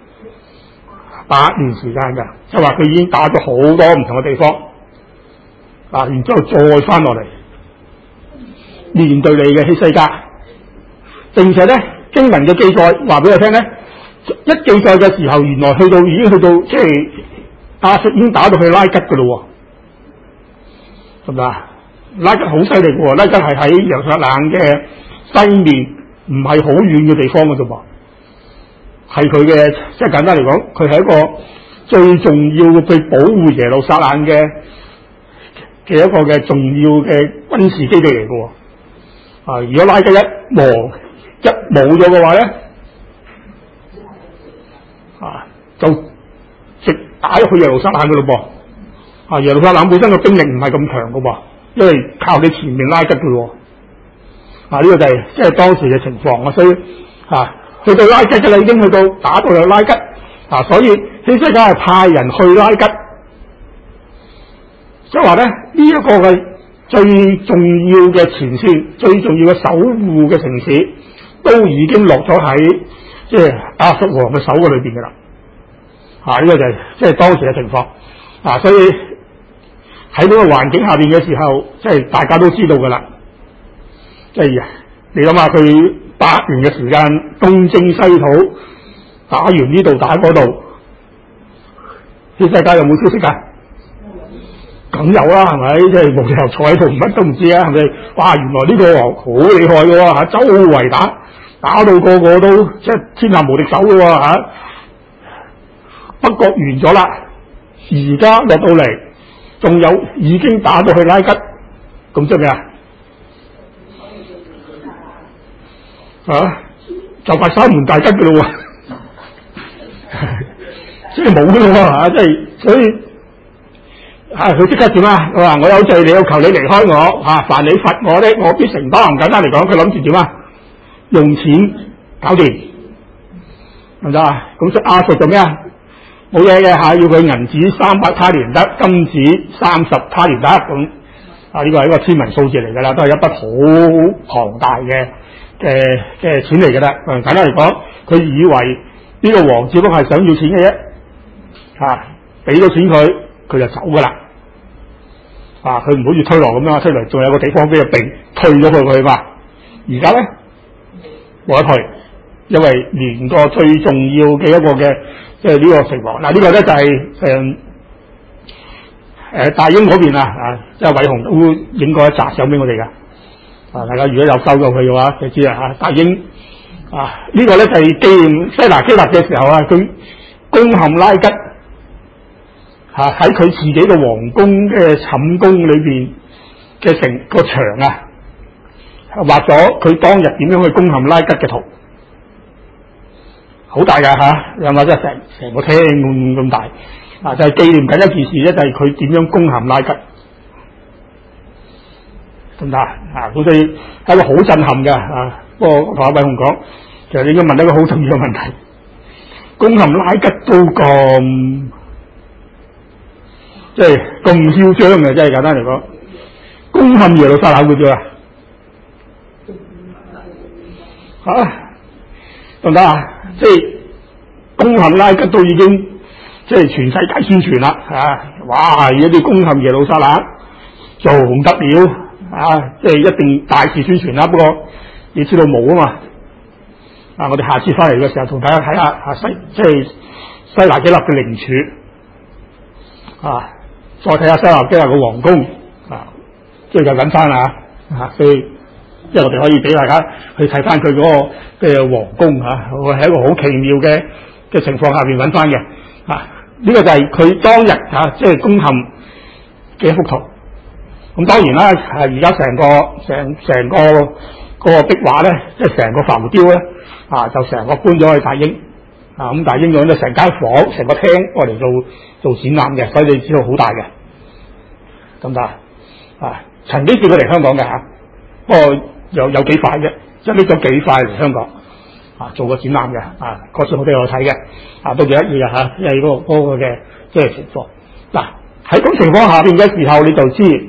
S1: 8年時間嘅，即係話佢已經打咗好多唔同嘅地方，然之後再翻落嚟面對你嘅希西家，並且咧經文嘅記載話俾我聽咧，一記載嘅時候，原來已經去到即係亞述已經打到去拉吉噶咯，係咪啊？拉吉好犀利嘅，拉吉係喺耶路撒冷嘅西面，唔係好遠嘅地方嘅啫噃。係佢嘅，即係簡單嚟講，佢係一個最重要去保護耶路撒冷嘅一個嘅重要嘅軍事基地嚟嘅。如果拉吉一冇咗嘅話咧，就直打入去耶路撒冷嘅咯噃。耶路撒冷本身嘅兵力唔係咁強嘅噃。因為靠你前面拉吉嘅喎，呢個就係即係當時嘅情況，所以去到拉吉嘅啦，已經去到打到有拉吉，所以希西家係派人去拉吉，即係話咧呢一個嘅最重要嘅前線、最重要嘅守護嘅城市，都已經落咗喺即係亞述王嘅手嘅裏邊嘅啦，呢個就係即係當時嘅情況，所以。喺呢個環境下邊嘅時候，即係大家都知道噶啦。即係你諗下，佢8年嘅時間東征西討，打完呢度打嗰度，希西家有冇消息㗎？梗有啦，係咪？即係冇理由坐喺度乜都唔知啊，係咪？哇！原來呢個王好厲害嘅喎，周圍打到個個都即係天下無敵手嘅喎，北國完咗啦，而家落到嚟。仲有已經打到去拉吉，咁即係咩就快三門大吉嘅咯喎，即係冇嘅咯喎，即係所以佢即刻點啊？佢話我有罪，你要求你離開我凡你罰我咧，我必承擔。簡單嚟講，佢諗住點啊？用錢搞掂，係咪啊？咁即係亞述做咩啊？冇嘢嘅要佢銀子300他連得，金子30他連得，咁呢個係一個天文數字嚟㗎啦，都係一筆好龐大嘅錢嚟㗎啦。簡單嚟講，佢以為呢個王只不過係想要錢嘅啫，俾咗錢佢就走㗎啦。佢唔好似推羅咁樣，推羅仲有個地方俾佢避退咗佢嘛。而家咧冇得退，因為連個最重要嘅一個嘅。即係呢個情況，呢個咧就係大英嗰邊即係偉雄都影過一集相俾我哋噶，大家如果有收到佢嘅話，就知啦大英呢個咧就係紀念西拿基立嘅時候佢攻陷拉吉喺佢自己嘅皇宮嘅寢宮裏邊嘅成個牆畫咗佢當日點樣去攻陷拉吉嘅圖。好大噶有冇？即係成個廳咁大就係紀念緊一件事咧，就係佢點樣攻陷拉吉，得唔得好似係一個好震撼嘅不過同阿偉雄講，其實你應該問一個好重要嘅問題：攻陷拉吉都咁即係咁囂張嘅，即係簡單嚟講，攻陷耶路撒冷會點得唔得即係攻陷拉吉都已經即係全世界宣傳啦哇！如果你攻陷耶路撒冷仲得了即係一定大肆宣傳啦。不過你知道冇啊嘛我哋下次翻嚟嘅時候同大家睇下即係西拿基立嘅陵柱再睇下西拿基立嘅皇宮即係就緊翻啦所以即係我哋可以俾大家去睇翻佢嗰個嘅皇宮會喺一個好奇妙嘅情況下邊揾翻嘅呢個就係佢當日即係攻陷嘅一幅圖。咁當然啦而家成個嗰個壁畫咧，即係成個浮雕咧就成個搬咗去大英咁但係應用咗成間房、成個廳我嚟做展覽嘅，所以你知道好大嘅，咁得曾經叫佢嚟香港嘅不過有幾塊啫，即係拎咗幾塊嚟香港做個展覽嘅嗰次我都有睇嘅都幾得意嘅因為嗰個嘅即係情況喺咁情況下邊嘅時候，你就知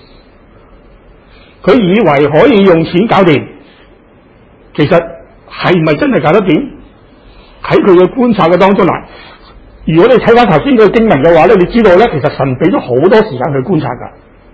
S1: 佢以為可以用錢搞掂，其實係咪真係搞得掂？喺佢嘅觀察嘅當中如果你睇翻頭先嘅經文嘅話咧，你知道咧，其實神俾咗好多時間去觀察噶。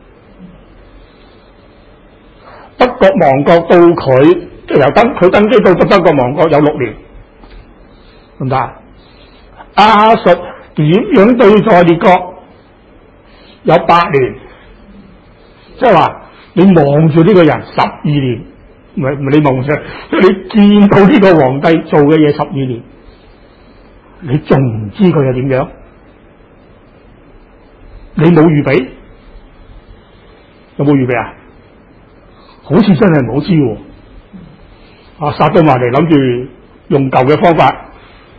S1: 北國亡國到佢即係由佢登基到北國亡國有6年，得唔得？亞述點樣對待列國有8年，即係話你望住呢個人12年，唔係你望住，即係你見到呢個皇帝做嘅嘢12年，你仲唔知佢係點樣？你冇預備？有冇預備啊？好似真係冇知喎。殺到埋嚟諗住用舊嘅方法，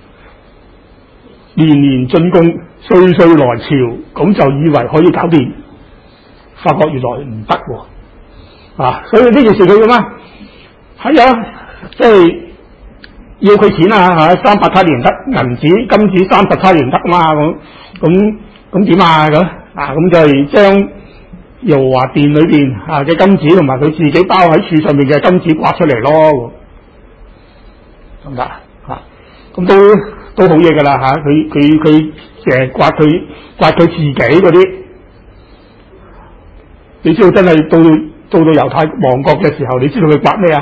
S1: 年年進貢，歲歲來朝，咁就以為可以搞掂，發覺原來唔得喎。所以呢件事佢咁即係要佢錢300他連得，銀紙金紙30他連得嘛，咁點咁就係將耶和華殿裏邊嘅金紙同埋佢自己包喺柱上面嘅金紙刮出嚟咯，得唔得咁都好嘢噶啦佢成日刮佢自己嗰啲，你知道真係到猶太亡國嘅時候，你知道佢刮咩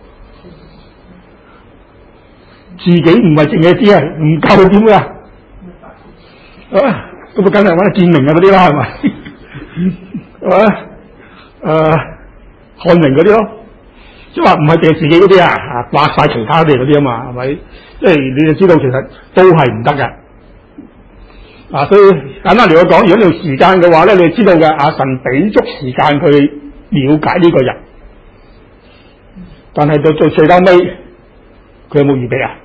S1: 自己唔係淨係知唔夠點㗎咁梗係揾建明嗰啲啦，係咪？漢明嗰啲咯，即係話唔係淨係自己嗰啲刮晒其他哋嗰啲嘛，係咪？即係你就知道其實都係唔得㗎。所以簡單嚟講，如果你用時間嘅話咧，你就知道嘅神俾足時間佢了解呢個人，但係到最後尾，佢有冇預備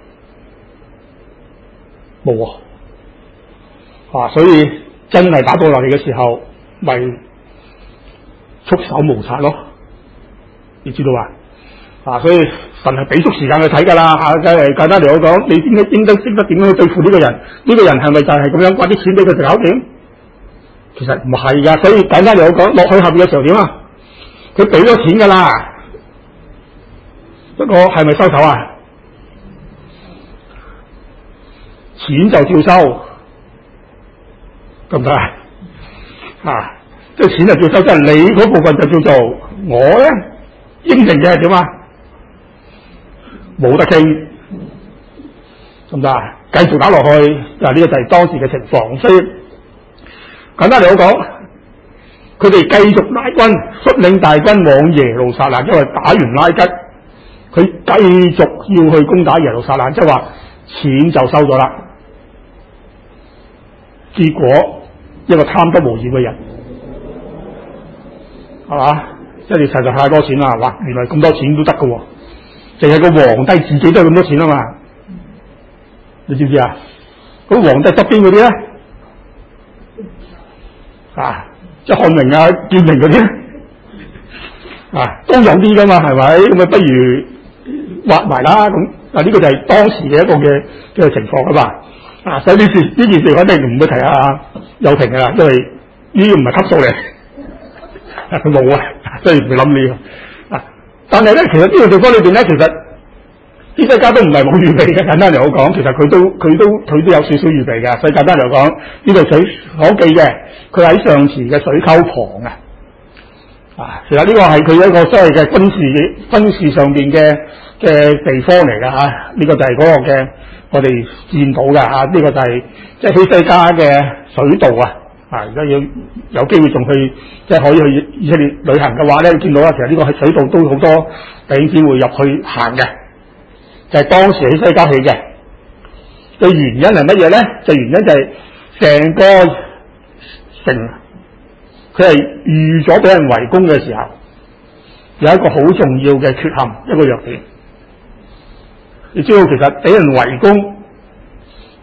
S1: 冇所以真係打到落嚟嘅時候，咪束手無策咯。你知道所以神係俾足時間去睇㗎啦簡單嚟講，你應該識得點樣去對付呢個人？呢個人係咪就係咁樣刮啲錢俾佢就搞掂？其實唔係㗎，所以簡單嚟講，落去下邊嘅時候點佢俾咗錢㗎啦，不過係咪收手錢就照收，得唔得即係錢就照收，即係你嗰部分就照做，我咧應承嘅係點冇得傾，得唔得繼續打落去，呢個就係當時嘅情況。所以簡單嚟講，佢哋繼續拉軍，率領大軍往耶路撒冷，因為打完拉吉，佢繼續要去攻打耶路撒冷，即係話錢就收咗啦。結果一個貪得無厭嘅人，係嘛？即係你實在太多錢啦，哇！原來咁多錢都得㗎喎，淨係個皇帝自己都係咁多錢啊嘛！你知唔知咁皇帝側邊嗰啲咧，即係漢明建明嗰啲都有啲㗎嘛，係咪？咁不如挖埋啦咁。呢個就係當時嘅一個嘅情況啊嘛。所以呢件事肯定唔會提有平㗎啦，因為呢啲唔係級數嚟，佢冇所以唔會諗呢個。但係咧，其實呢個地方裏邊咧，其實啲西家都唔係冇預備嘅。簡單嚟講，其實佢都有少少預備嘅。所以簡單嚟講，呢個水可記嘅，佢喺上池嘅水溝旁其實呢個係佢一個所謂嘅軍事上邊嘅地方嚟㗎呢個就係嗰個嘅我哋見到㗎呢個就係即係希西家嘅水道而家有機會仲去即係可以去以色列旅行嘅話咧，見到其實呢個係水道都好多弟兄姊妹入去行嘅，就係當時希西家起嘅。嘅原因係乜嘢咧？就原因就係成個城佢係預咗俾人圍攻嘅時候，有一個好重要嘅缺陷，一個弱點。你知道其實俾人圍攻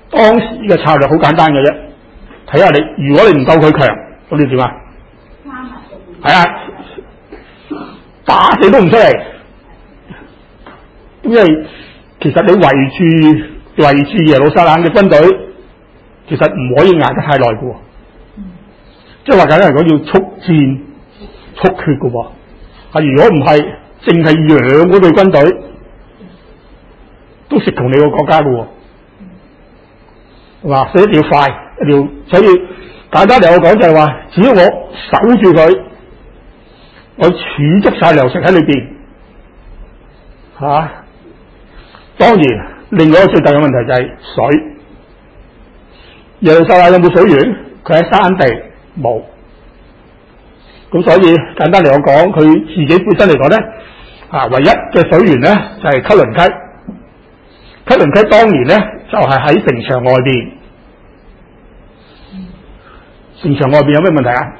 S1: 當時嘅策略好簡單嘅啫，睇下你，如果你唔夠佢強，咁你點啊？係啊，打死都唔出嚟，因為其實你圍住耶路撒冷嘅軍隊，其實唔可以捱得太耐嘅喎，即係話簡單嚟講要速戰速決嘅喎。如果唔係，淨係養嗰隊軍隊，都食同你個國家嘅喎，係嘛？所以一定要快，一定要。所以簡單嚟講就係話，只要我守住佢，我儲足晒糧食喺裏邊，當然，另外一個最大嘅問題就係水。耶路撒冷有冇水源？佢喺山地冇。咁所以簡單嚟講，佢自己本身嚟講咧，唯一嘅水源咧就係汲淪溪。汲淪溪當年咧就係喺城牆外邊。城牆外邊有咩問題啊？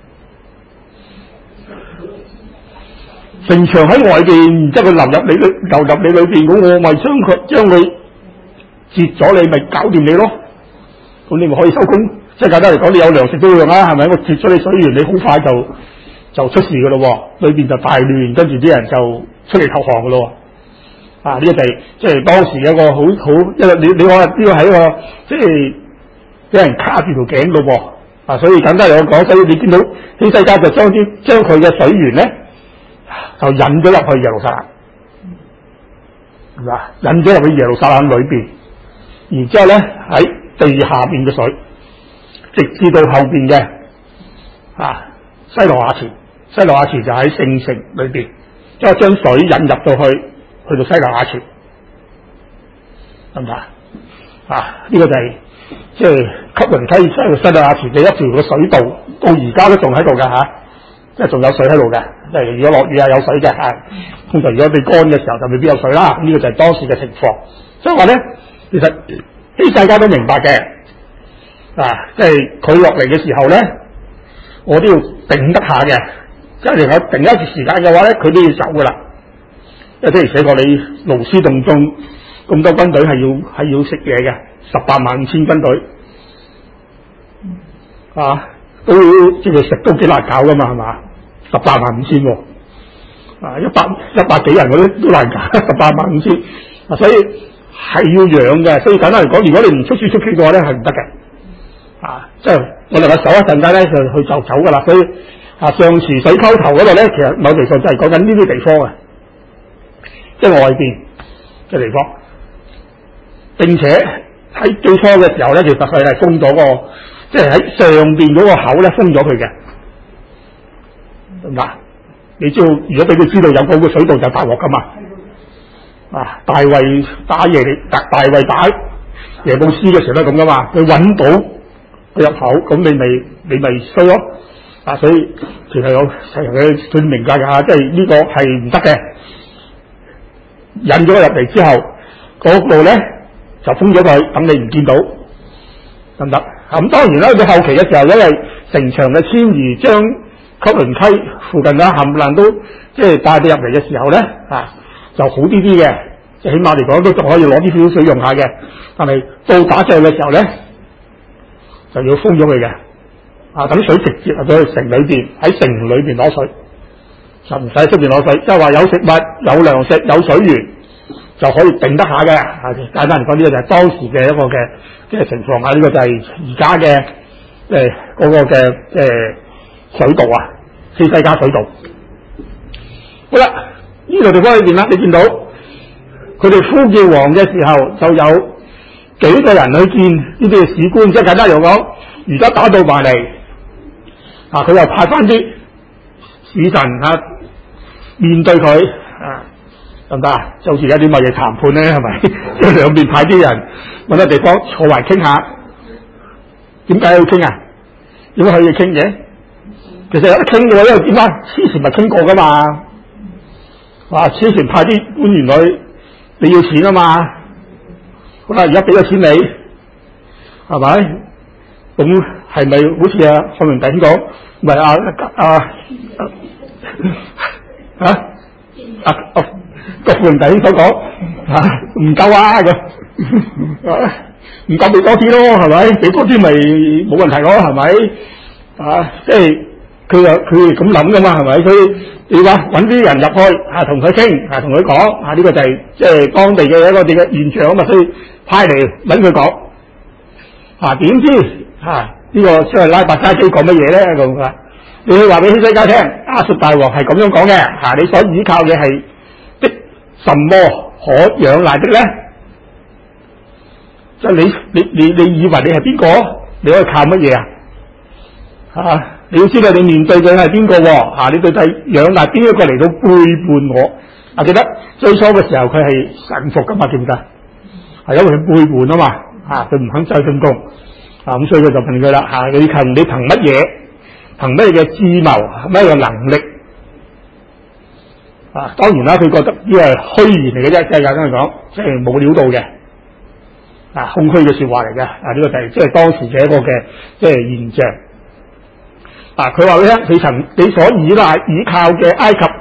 S1: 城牆喺外邊，然之後佢流入你裏邊，咁我咪將佢截咗你，咪搞掂你咯。咁你咪可以收工。即係簡單嚟講，你有糧食都要用啦，係咪？我截咗你水源，你好快就出事噶咯，裏邊就大亂，跟住啲人就出嚟投降噶咯。呢個就係即係當時有一個好，因為你話呢個係一個即係俾人卡住條頸噶喎。所以簡單嚟講，所以你見到希西家就將佢嘅水源咧就引咗入去耶路撒冷，係嘛？引咗入去耶路撒冷裏邊，然之後咧喺地下邊嘅水，直至到後邊嘅西羅亞池。西羅亞池就喺聖城裏邊，即係將水引入到去西羅亞池，得唔得？呢個就係即係汲淪溪西羅亞池嘅一條嘅水道，到而家都仲喺度嘅即係仲有水喺度嘅。即係如果落雨有水嘅通常如果你乾嘅時候就未必有水啦。呢個就係當時嘅情況。所以話咧，其實希西家都明白嘅，即係佢落嚟嘅時候咧，我都要頂得下嘅。即係我定一段時間嘅話咧，佢都要走噶啦。因為譬如寫過你勞師動眾咁多軍隊係要食嘢嘅，185000軍隊都即係食都幾難搞噶嘛，係嘛？185000喎，100幾人嗰啲都難搞，185000所以係要養嘅。所以簡單嚟講，如果你唔出書出血嘅話咧，係唔得嘅。即係我哋話守一陣間咧，就走噶啦。所以上池水溝頭嗰度咧，其實某程度就係講緊呢啲地方即係外邊嘅地方。並且喺最初嘅時候咧，其實佢係封咗個，即係喺上邊嗰個口咧封咗佢嘅。嗱，你知道如果俾佢知道有嗰個水道就大鑊噶嘛。大衛打耶布斯嘅時候都係咁噶嘛，佢揾到佢入口，咁你咪衰咯。所以其實有佢明解㗎，即係呢個係唔得嘅。引咗佢入嚟之後，嗰度咧就封咗佢，等你唔見到，得唔得？咁當然啦，到後期嘅時候，因為城牆嘅遷移，將汲淪溪附近啦冚唪唥都即係帶佢入嚟嘅時候咧，就好啲嘅，即係起碼嚟講都仲可以攞啲少少水用下嘅。但係到打仗嘅時候咧，就要封咗佢嘅。等水直接入到去城裏邊，喺城裏邊攞水，就唔使出邊攞水。即係話有食物、有糧食、有水源，就可以頂得下嘅。簡單嚟講，呢個就係當時嘅一個嘅情況。呢個就係而家嘅嗰個嘅水道希西家水道。好啦，呢個地方裏邊啦，你見到佢哋呼叫王嘅時候，就有幾個人去見呢啲嘅史官。即係簡單嚟講，而家打到埋嚟。佢又派翻啲使臣面對佢得唔得？就好似有啲乜嘢談判咧，係咪？即係兩邊派啲人搵個地方坐埋傾下。點解要傾啊？點解可以傾嘅？其實有得傾嘅，因為點解？之前咪傾過噶嘛。之前派啲官員去，你要錢啊嘛。好啦，而家俾咗錢你，係咪？咁係咪好似漢文炳講，唔係郭文炳所講唔夠咁？ 唔夠俾多啲咯，係咪？俾多啲咪冇問題咯，係咪？即係佢咁諗噶嘛，係咪？所以你話揾啲人入去同佢傾同佢講呢個就係即係當地嘅一個嘅現象啊嘛，所以派嚟揾佢講點知呢個即係拉伯沙基講乜嘢咧咁啊？你去話俾希西家聽，亞述大王係咁樣講嘅你所依靠嘅係的什麼可仰賴的咧？即係你以為你係邊個？你可以靠乜嘢你要知道你面對嘅係邊個你對睇仰賴邊一個嚟到背叛我記得最初嘅時候佢係臣服噶嘛，記唔記得？係因為佢背叛啊嘛佢唔肯再進攻咁所以佢就問佢啦你憑乜嘢？憑咩嘅智謀？咩嘅能力？當然啦，佢覺得呢個係虛言嚟嘅啫，即係簡單嚟講，即係冇料到嘅空虛嘅說話嚟嘅呢個就係即係當時嘅一個嘅即係現象佢話俾你聽，你所依靠嘅埃及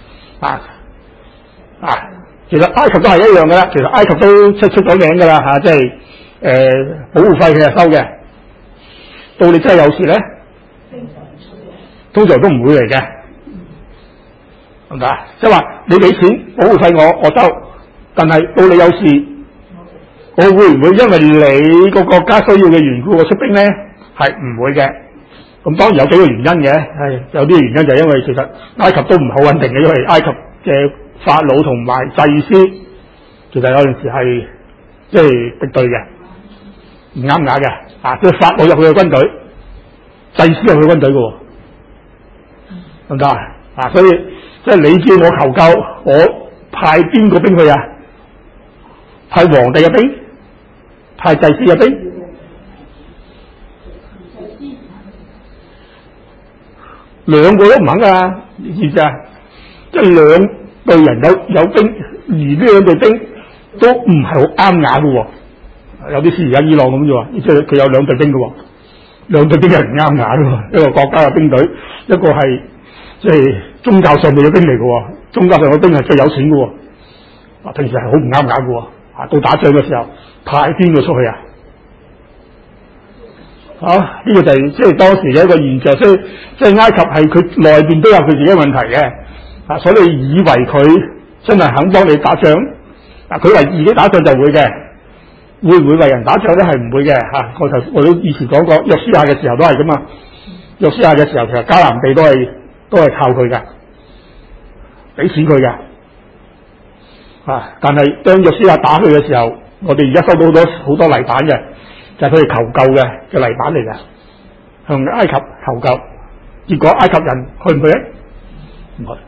S1: 其實埃及都係一樣噶啦，其實埃及都出咗名噶啦即係保護費佢係收嘅，到你真係有事咧，通常都唔會嚟嘅，係咪啊？即係話你俾錢保護費我收，但係到你有事，我會唔會因為你個國家需要嘅緣故我出兵咧？係唔會嘅。咁當然有幾個原因嘅，有啲原因就係因為其實埃及都唔好穩定嘅，因為埃及嘅法老同埋祭司其實有陣時係即係敵對嘅，唔啱眼嘅即係法老入去嘅軍隊，祭司入去軍隊嘅，得唔得所以即係你叫我求救，我派邊個兵去派皇帝嘅兵，派祭司嘅兵？兩個都唔肯㗎，你知唔知即係兩隊人有兵，而呢兩隊兵都唔係好啱眼嘅喎。有啲似而家伊朗咁啫喎，即係佢有兩隊兵嘅喎，兩隊兵係唔啱眼喎。一個國家嘅兵隊，一個係即係宗教上面嘅兵嚟嘅喎。宗教上嘅兵係最有錢嘅喎。平時係好唔啱眼嘅喎。到打仗嘅時候派邊個出去呢個就係即係當時嘅一個現象，所以即係埃及係佢內邊都有佢自己嘅問題嘅，所以你以為佢真係肯幫你打仗，佢為自己打仗就會嘅，會唔會為人打仗咧？係唔會嘅我都以前講過，約書亞嘅時候都係噶嘛，約書亞嘅時候其實迦南地都係靠佢噶，俾錢佢噶，但係當約書亞打佢嘅時候，我哋而家收到好多泥板嘅。就係佢哋求救嘅泥板嚟嘅，向埃及求救，結果埃及人去唔去咧？唔去。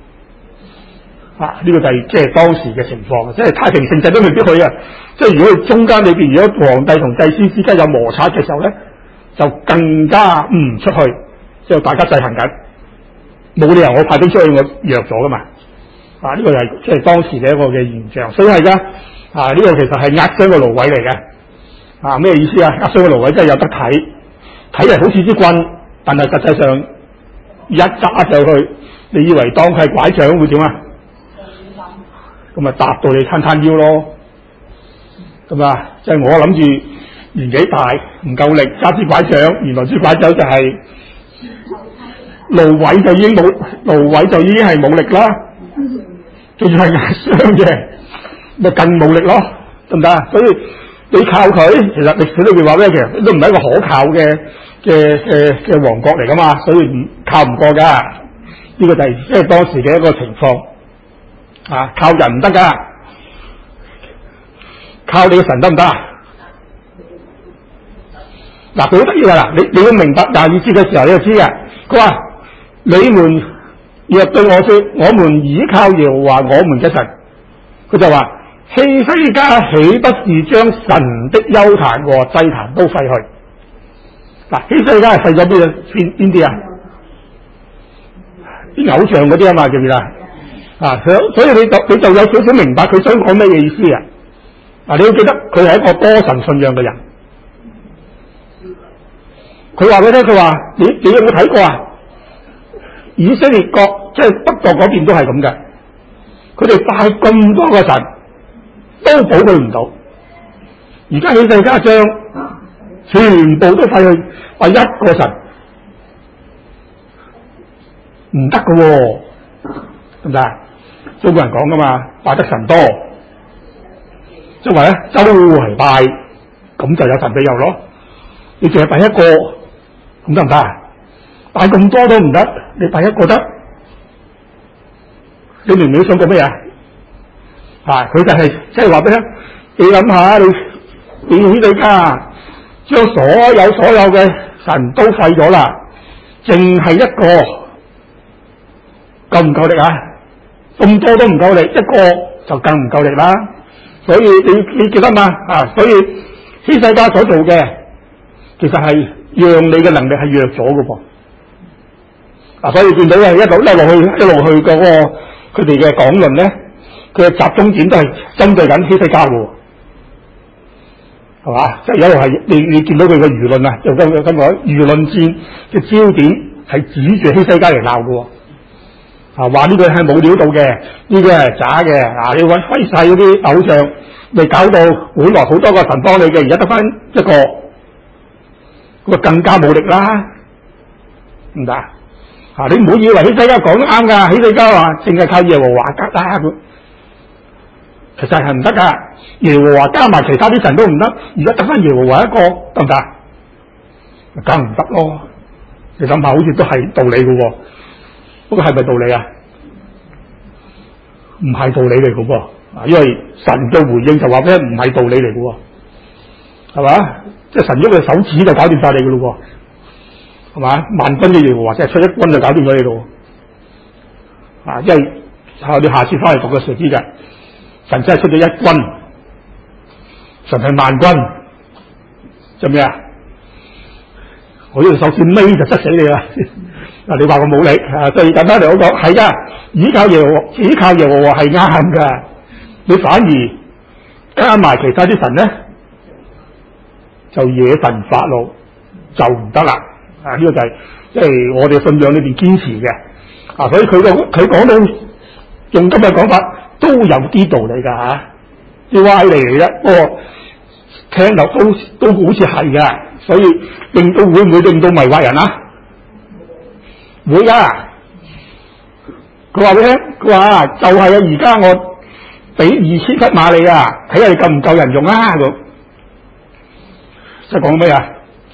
S1: 呢個就係即係當時嘅情況，即係太平盛世都未必去啊！即係如果佢中間裏邊，如果皇帝同祭司之間有摩擦嘅時候咧，就更加唔出去，即係大家制衡緊，冇理由我派兵出去，我弱咗噶嘛？呢個就係即係當時嘅一個嘅現象，所以係㗎。呢個其實係壓傷個蘆葦嚟嘅。咩意思壓傷個蘆葦真係有得睇，睇嚟好似支棍，但係實際上一揸上去，你以為當佢係拐杖會點咁咪搭到你攤腰咯，咁即係我諗住年紀大唔夠力揸支拐杖，原來支拐杖就係蘆葦就已經係冇力啦，仲要係壓傷嘅，咪更冇力咯，得唔得？所以你靠佢，其實歷史裏邊話咩？其實都唔係一個可靠嘅王國嚟噶嘛，所以靠唔過噶。呢個就係即係當時嘅一個情況靠人唔得噶，靠你嘅神得唔得？佢好得意噶你要明白廿二節嘅時候你就知嘅。佢話你們若對我說，我們倚靠耶和華我們嘅神，佢就話。希西家豈不是將神的邱壇和祭壇都廢去？希西家係廢咗邊啲啲偶像嗰啲嘛，記唔記得？所以你就有少少明白佢想講咩意思你要記得佢係一個多神信仰嘅人。佢話俾你聽，佢話你有冇睇過以色列國即係北國嗰邊都係咁嘅，佢哋拜咁多個神。都保佢唔到， 而家希西家將全部都廢去，話一個神唔得㗎喎，得唔得？中國人講噶嘛，拜得神多，即係話咧周圍拜，咁就有神庇佑咯。你淨係拜一個，咁得唔得啊？拜咁多都唔得，你拜一個得。你明唔明想講咩啊？佢就係即係話俾你諗下，你希西家將所有嘅神都廢咗啦，淨係一個夠唔夠力啊？咁多都唔夠力，一個就更唔夠力啦。所以你記得嘛？所以希西家所做嘅，其實係讓你嘅能力係弱咗嘅噃。所以見到係一路去嗰個佢哋嘅講論咧，佢嘅集中點都係針對緊希西家嘅，係嘛？即係一路係你見到佢嘅輿論啊，就咁講輿論戰嘅焦點係指住希西家嚟鬧嘅。話呢個係冇料到嘅，呢個係假嘅。你揾揮晒嗰啲偶像，你搞到本來好多個神幫你嘅，而家得翻一個，咁啊更加冇力啦，唔得。你唔好以為希西家講得啱噶，希西家話淨係靠耶和華得啦，其實係唔得噶。耶和華加埋其他啲神都唔得，而家得翻耶和華一個，得唔得？梗唔得咯。你諗下，好似都係道理嘅。不過係咪道理啊？唔係道理嚟嘅噃，因為神嘅回應就話咩？唔係道理嚟嘅，係嘛？即係神喐嘅手指就搞掂晒你嘅咯，係嘛？萬軍嘅耶和華即係出一軍就搞掂咗你咯。因為你下次翻嚟讀嘅時候知嘅，神真係出咗一軍，神係萬軍，做咩啊？我呢個手指尾就塞死你啦！你話我冇力最簡單嚟講，係噶，倚靠耶和華係啱噶，你反而加埋其他啲神咧，就惹神發怒，就唔得啦。呢個就係即係我哋信仰裏邊堅持嘅。所以佢講到用今日講法都有啲道理噶吓，啲歪理嚟嘅，不過聽落都好似係嘅，所以令到會唔會令到迷惑人啊？會噶，佢話俾你聽，佢話就係而家我俾2000匹馬你啊，睇下你夠唔夠人用啊咁。即係講咩啊？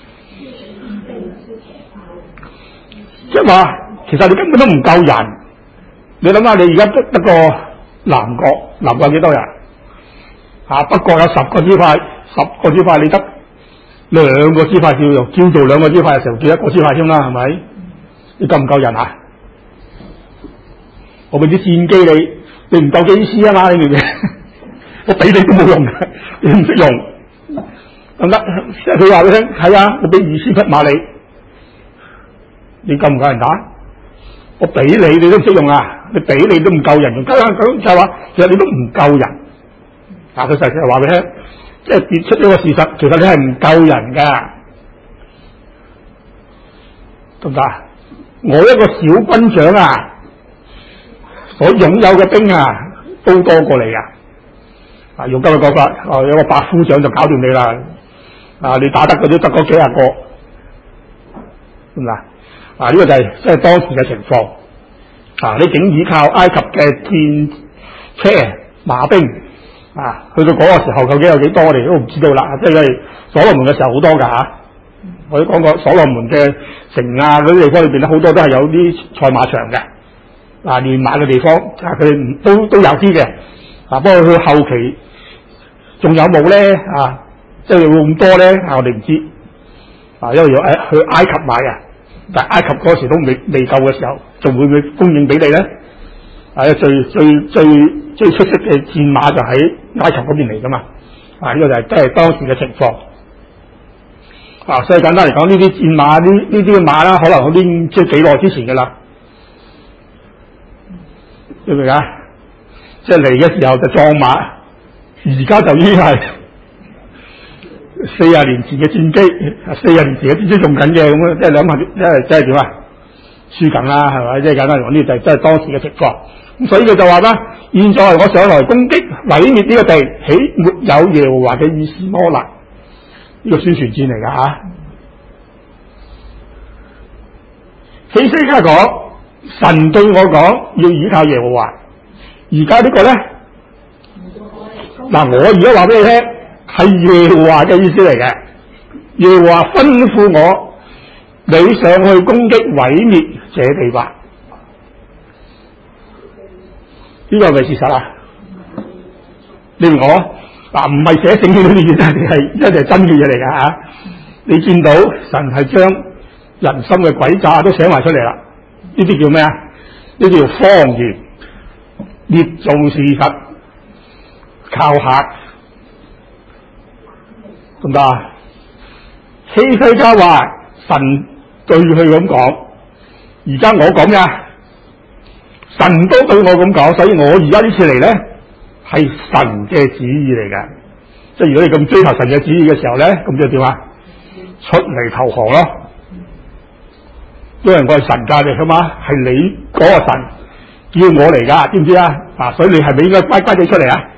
S1: 即係話其實你根本都唔夠人。你諗下，你而家得個南國幾多人？北國有10個支派，10個支派你得2個支派叫做2個支派嘅時候，叫1個支派添啦，係咪？你夠唔夠人啊？我俾啲戰機你唔夠機師啊嘛？你明唔明？我俾你都冇用嘅，你唔識用，得唔得？即係佢話俾你聽，係啊，我俾2000匹馬你夠唔夠人打？我俾你都唔識用啊！你俾你都唔夠人用，咁就係話，其實你都唔夠人。佢實際話俾你聽，即係跌出呢個事實，其實你係唔夠人噶，得唔得？我一個小軍長啊，所擁有嘅兵啊，都多過你啊！用今日講法，有個百夫長就搞掂你啦。你打得嗰啲得嗰幾廿個，得唔得？呢個就係即係當時嘅情況。你竟依靠埃及嘅戰車馬兵，去到嗰個時候究竟有幾多，我哋都唔知道啦。即係所羅門嘅時候好多噶吓。我都講過所羅門嘅城嗰啲地方裏邊咧，好多都係有啲賽馬場嘅，練馬嘅地方，佢哋都有啲嘅。不過佢後期仲有冇咧？即係會咁多咧？我哋唔知。因為要去埃及買啊，但係埃及嗰時都未夠嘅時候，仲會唔會供應俾你咧？最出色嘅戰馬就喺埃及嗰邊嚟噶嘛？呢個就係即係當時嘅情況。所以簡單嚟講，呢啲戰馬呢啲馬啦，可能嗰啲即係幾耐之前噶啦，明唔明啊？即係嚟嘅時候就裝馬，而家就已經係40年前嘅戰機，40年前嘅戰機用緊嘅咁啊！即係諗下，即係點啊？ 輸緊啦，係咪？即係簡單嚟講，呢就真係當時嘅情況。咁所以佢就話啦：現在我上來攻擊毀滅呢個地，豈沒有耶和華嘅意思麼？嗱，呢個宣傳戰嚟㗎嚇。希西家講：神對我講要倚靠耶和華。而家呢個咧，嗱，我而家話俾你聽，係耶和華嘅意思嚟嘅。耶和華吩咐我，你上去攻擊毀滅這地吧。呢個係咪事實啊？你問我嗱，唔係寫聖經嗰啲嘢，係一定係真嘅嘢嚟㗎嚇。你見到神係將人心嘅詭詐都寫埋出嚟啦，呢啲叫咩啊？呢啲叫謊言，捏造事實，靠嚇，得唔得啊？希西家話神對佢咁講，而家我講嘅，神都對我咁講，所以我而家呢次嚟咧係神嘅旨意嚟嘅。即係如果你咁追求神嘅旨意嘅時候咧，咁就點啊？出嚟投降咯！因為我係神界嚟噶嘛，係你嗰個神叫我嚟噶，知唔知啊？所以你係咪應該乖乖地出嚟啊？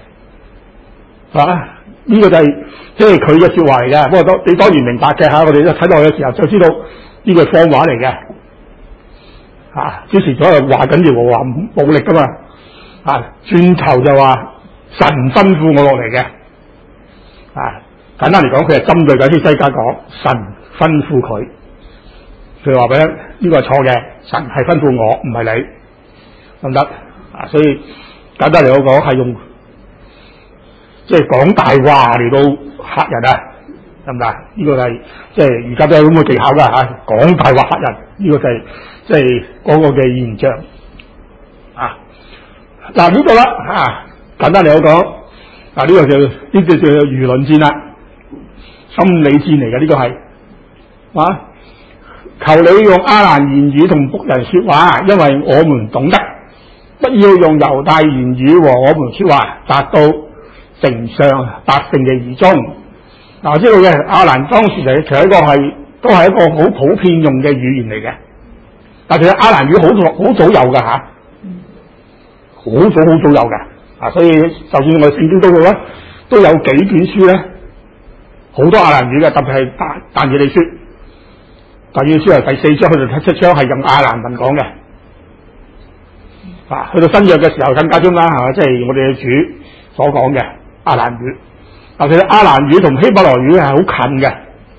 S1: 呢個就係即係佢嘅說話嚟嘅。不過你當然明白嘅吓，我哋一睇落去嘅時候就知道呢個係謊話嚟嘅。之前咗又話緊要話武力噶嘛，轉頭就話神吩咐我落嚟嘅。簡單嚟講，佢係針對緊希西家講，神吩咐佢。佢話俾呢個係錯嘅，神係吩咐我，唔係你，得唔得？所以簡單嚟講係用即係講大話嚟到嚇人啊，得唔得？呢個係即係而家都有咁嘅技巧噶嚇，講大話嚇人，呢個就係即係嗰個嘅現象嗱呢個啦簡單嚟講呢個就呢個叫輿論戰啦，心理戰嚟嘅呢個係求你用亞蘭言語同僕人說話，因為我們懂得，不要用猶大言語和我們說話，達到城上百姓嘅耳中。我知道嘅亞蘭當時其實都係一個好普遍用嘅語言嚟嘅，但其實亞蘭語好早有噶好早有嘅所以就算我哋聖經都有幾卷書咧，好多亞蘭語嘅，特別係但以理書。但以理書係第4章去到第7章係用亞蘭文講嘅，去到新約嘅時候更加添啦，係咪？即係我哋嘅主所講嘅亞蘭語。其實亞蘭語同希伯來語係好近嘅，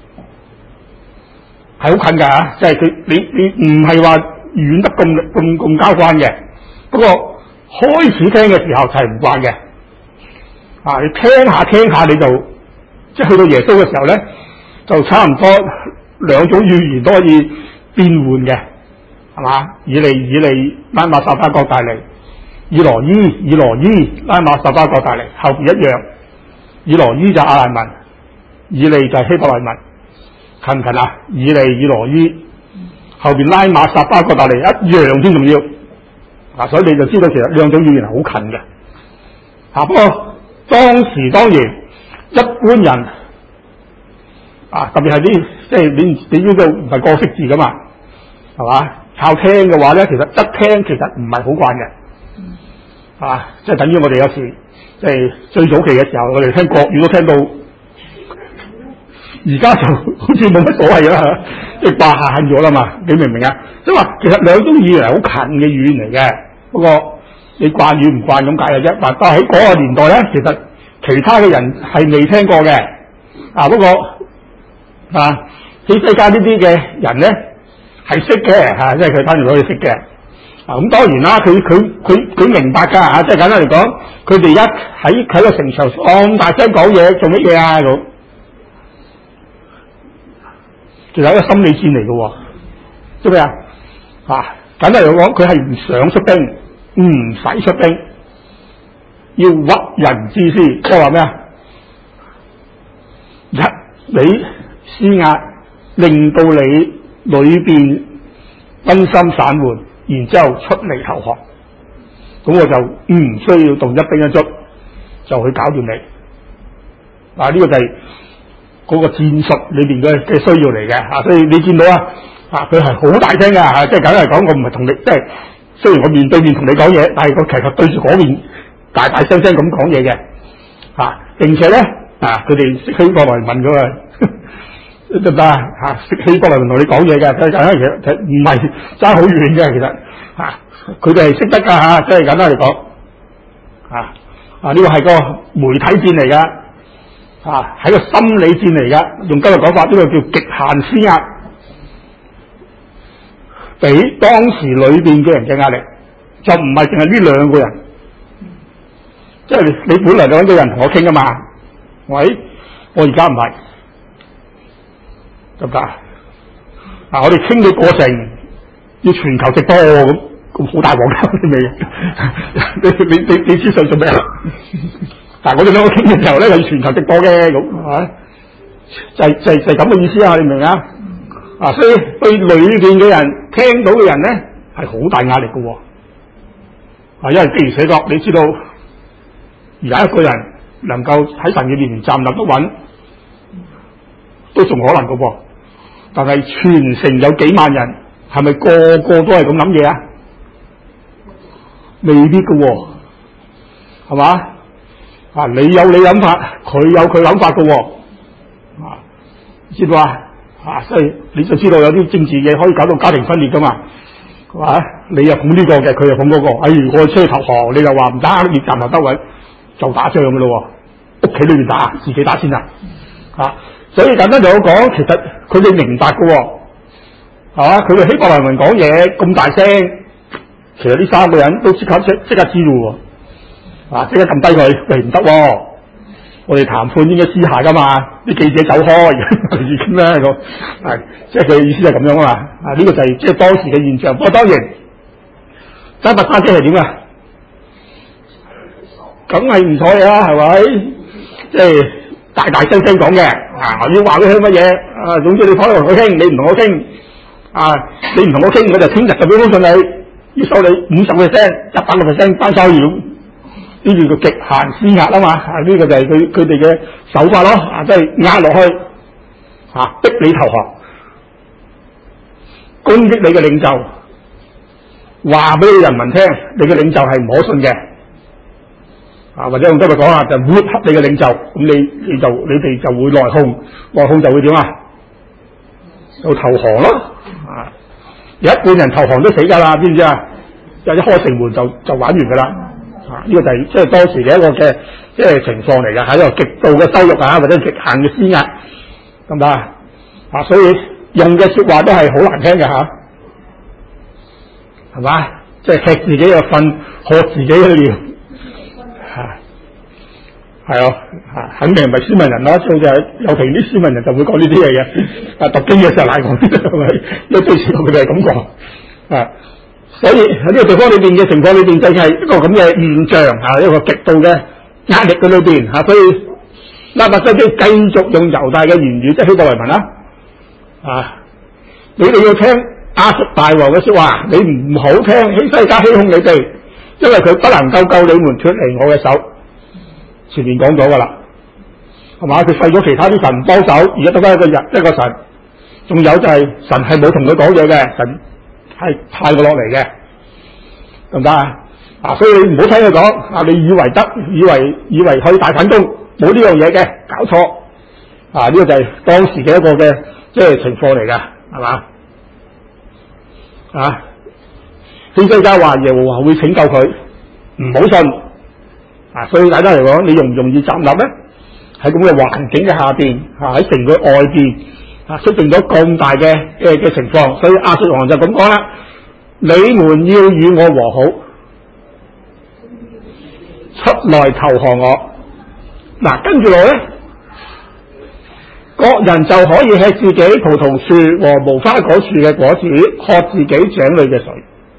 S1: 係好近㗎即係佢你唔係話遠得咁交關嘅。不過開始聽嘅時候就係唔慣嘅，你聽下你就即係去到耶穌嘅時候咧，就差唔多兩種語言都可以變換嘅，係嘛？以利拉馬撒巴各大利，以羅伊拉馬撒巴各大利，後邊一樣。以羅伊就亞蘭文，以利就希伯來文，近唔近啊？以羅伊後邊拉馬撒巴各大利一樣先重要，所以你就知道其實兩種語言係好近嘅。不過當然一般人特別係啲即係你呢個唔係個識字噶嘛，係嘛？靠聽嘅話咧，其實一聽其實唔係好慣嘅，即係等於我哋有時即係最早期嘅時候，我哋聽國語都聽到，而家就好似冇乜所謂啦，即係慣咗啦嘛，你明唔明啊？即係話其實兩種語言係好近嘅語言嚟嘅，不過你慣與唔慣咁解嘅啫。但係喺嗰個年代咧，其實其他嘅人係未聽過嘅，不過希西家呢啲嘅人咧係識嘅，即係佢當然可以識嘅。咁當然啦，佢明白噶即係簡單嚟講，佢哋一喺個城牆咁大聲講嘢，做乜嘢啊？咁其實係一個心理戰嚟嘅，知唔知啊？簡單嚟講，佢係唔想出兵，唔使出兵，要屈人之師，即係話咩啊？你施壓，令到你裏邊分心散緩，然之後出嚟投降，咁我就唔需要動一兵一卒就去搞掂你。呢個就係嗰個戰術裏邊嘅需要嚟嘅，所以你見到佢係好大聲㗎，即係簡單嚟講，我唔係同你，即係雖然我面對面同你講嘢，但係我其實對住嗰邊大大聲聲咁講嘢嘅，並且咧佢哋識希伯來文㗎嘛，得唔得啊？識希伯來文同你講嘢嘅，其實唔係爭好遠嘅，其實佢哋係識得㗎，即係簡單嚟講，呢個係個媒體戰嚟㗎，係個心理戰嚟㗎，用今日講法，呢個叫極限施壓。俾當時裏邊嘅人嘅壓力，就唔係淨係呢兩個人，即係你本來兩個人同我傾噶嘛，喂，我而家唔係，得唔得？我哋傾嘅過程要全球直播咁好大鑊㗎，你知想做咩啊？但係我哋兩個傾嘅時候咧，係全球直播嘅，咁係咪？就咁嘅意思啊！你明唔明啊？所以對裏邊嘅人聽到嘅人咧係好大壓力嘅喎，因為的而且確你知道，而家一個人能夠喺神嘅面前站立得穩，都仲可能嘅噃。但係全城有幾萬人，係咪個個都係咁諗嘢啊？未必嘅喎，係嘛？你有你諗法，佢有佢諗法嘅喎，知道啊？所以你就知道有啲政治嘢可以搞到家庭分裂噶嘛，係嘛？你又捧呢個嘅，佢又捧嗰個，我出去投降，你又話唔得，你站立得穩就打仗噶咯，屋企裏面打，自己打先啦，所以簡單嚟講，其實佢哋明白噶，係嘛？佢哋希伯來文講嘢咁大聲，其實呢三個人都即刻知道喎，即刻撳低佢，喂唔得喎。我哋談判應該私下噶嘛，啲記者走開，已經咧即係佢嘅意思係咁樣啊嘛，呢個就係即係當時嘅現象。不過當然，揸白沙車係點啊？梗係唔錯嘅啦，係咪？即係大大聲聲講嘅，我要話俾佢乜嘢？總之你可以同我傾，你唔同我傾，你唔同我傾，我就聽日就俾封信你，要收你50%、100%翻收料。呢個叫極限施壓啊嘛，呢個就係佢哋嘅手法咯，即係壓落去，逼你投降，攻擊你嘅領袖，話俾你人民聽，你嘅領袖係唔可信嘅，或者用今日講下就抹黑你嘅領袖，咁你哋就會內訌就會點啊？就投降咯，有一半人投降都死㗎啦，知唔知啊？就一開城門就玩完㗎啦。呢個就係即係當時嘅一個嘅即係情況嚟嘅，係一個極度嘅羞辱或者極限嘅施壓，得唔得啊？所以用嘅說話都係好難聽嘅係嘛？即係吃自己嘅糞，喝自己嘅尿，係肯定唔係斯文人啦，所以就係有平啲斯文人就會講呢啲嘢嘅，讀經嘅時候嚟講啲係咪？因為最時佢哋係咁講所以喺呢個地方裏邊嘅情況裏邊，就係一個咁嘅現象一個極度嘅壓力嘅裏邊所以拉伯西基繼續用猶大嘅言語，即係希伯來文啦你哋要聽亞述大王嘅說話，你唔好聽希西家欺哄你哋，因為佢不能夠救你們脫離我嘅手。前面講咗噶啦，係嘛？佢廢咗其他啲神幫手，而家得翻一個神，仲有就係神係冇同佢講嘢嘅，神係派佢落嚟嘅，得唔得所以你唔好聽佢講你以為以為可以大反攻，冇呢樣嘢嘅，搞錯呢個就係當時嘅一個嘅即係情況嚟㗎，係嘛希西家話耶和華會拯救佢，唔好信所以簡單嚟講，你容唔容易站立咧？喺咁嘅環境嘅下邊喺城嘅外邊出現咗咁大嘅情況，所以亞述王就咁講啦：你們要與我和好，出來投降我。跟住落咧，各人就可以吃自己葡萄樹和無花果樹嘅果子，喝自己井裏嘅水。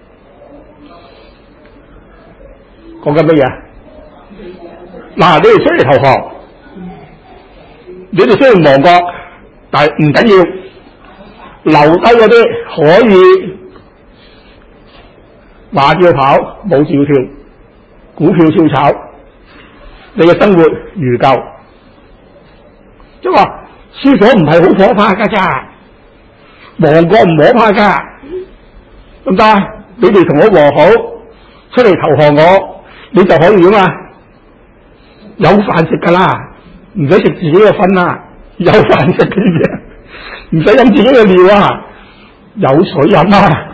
S1: 講緊乜嘢？你哋出嚟投降，你哋雖然亡國，但係唔緊要，留低嗰啲可以馬照跑，舞照跳，股票照炒，你嘅生活如舊。即係話，書火唔係好火花㗎咋， 亡國唔可怕㗎，得唔得？你哋同我和好，出嚟投降我，你就可以點啊？有飯食㗎啦，唔使食自己嘅分啦，有飯食嘅嘢，唔使飲自己嘅尿啊，有水飲啊！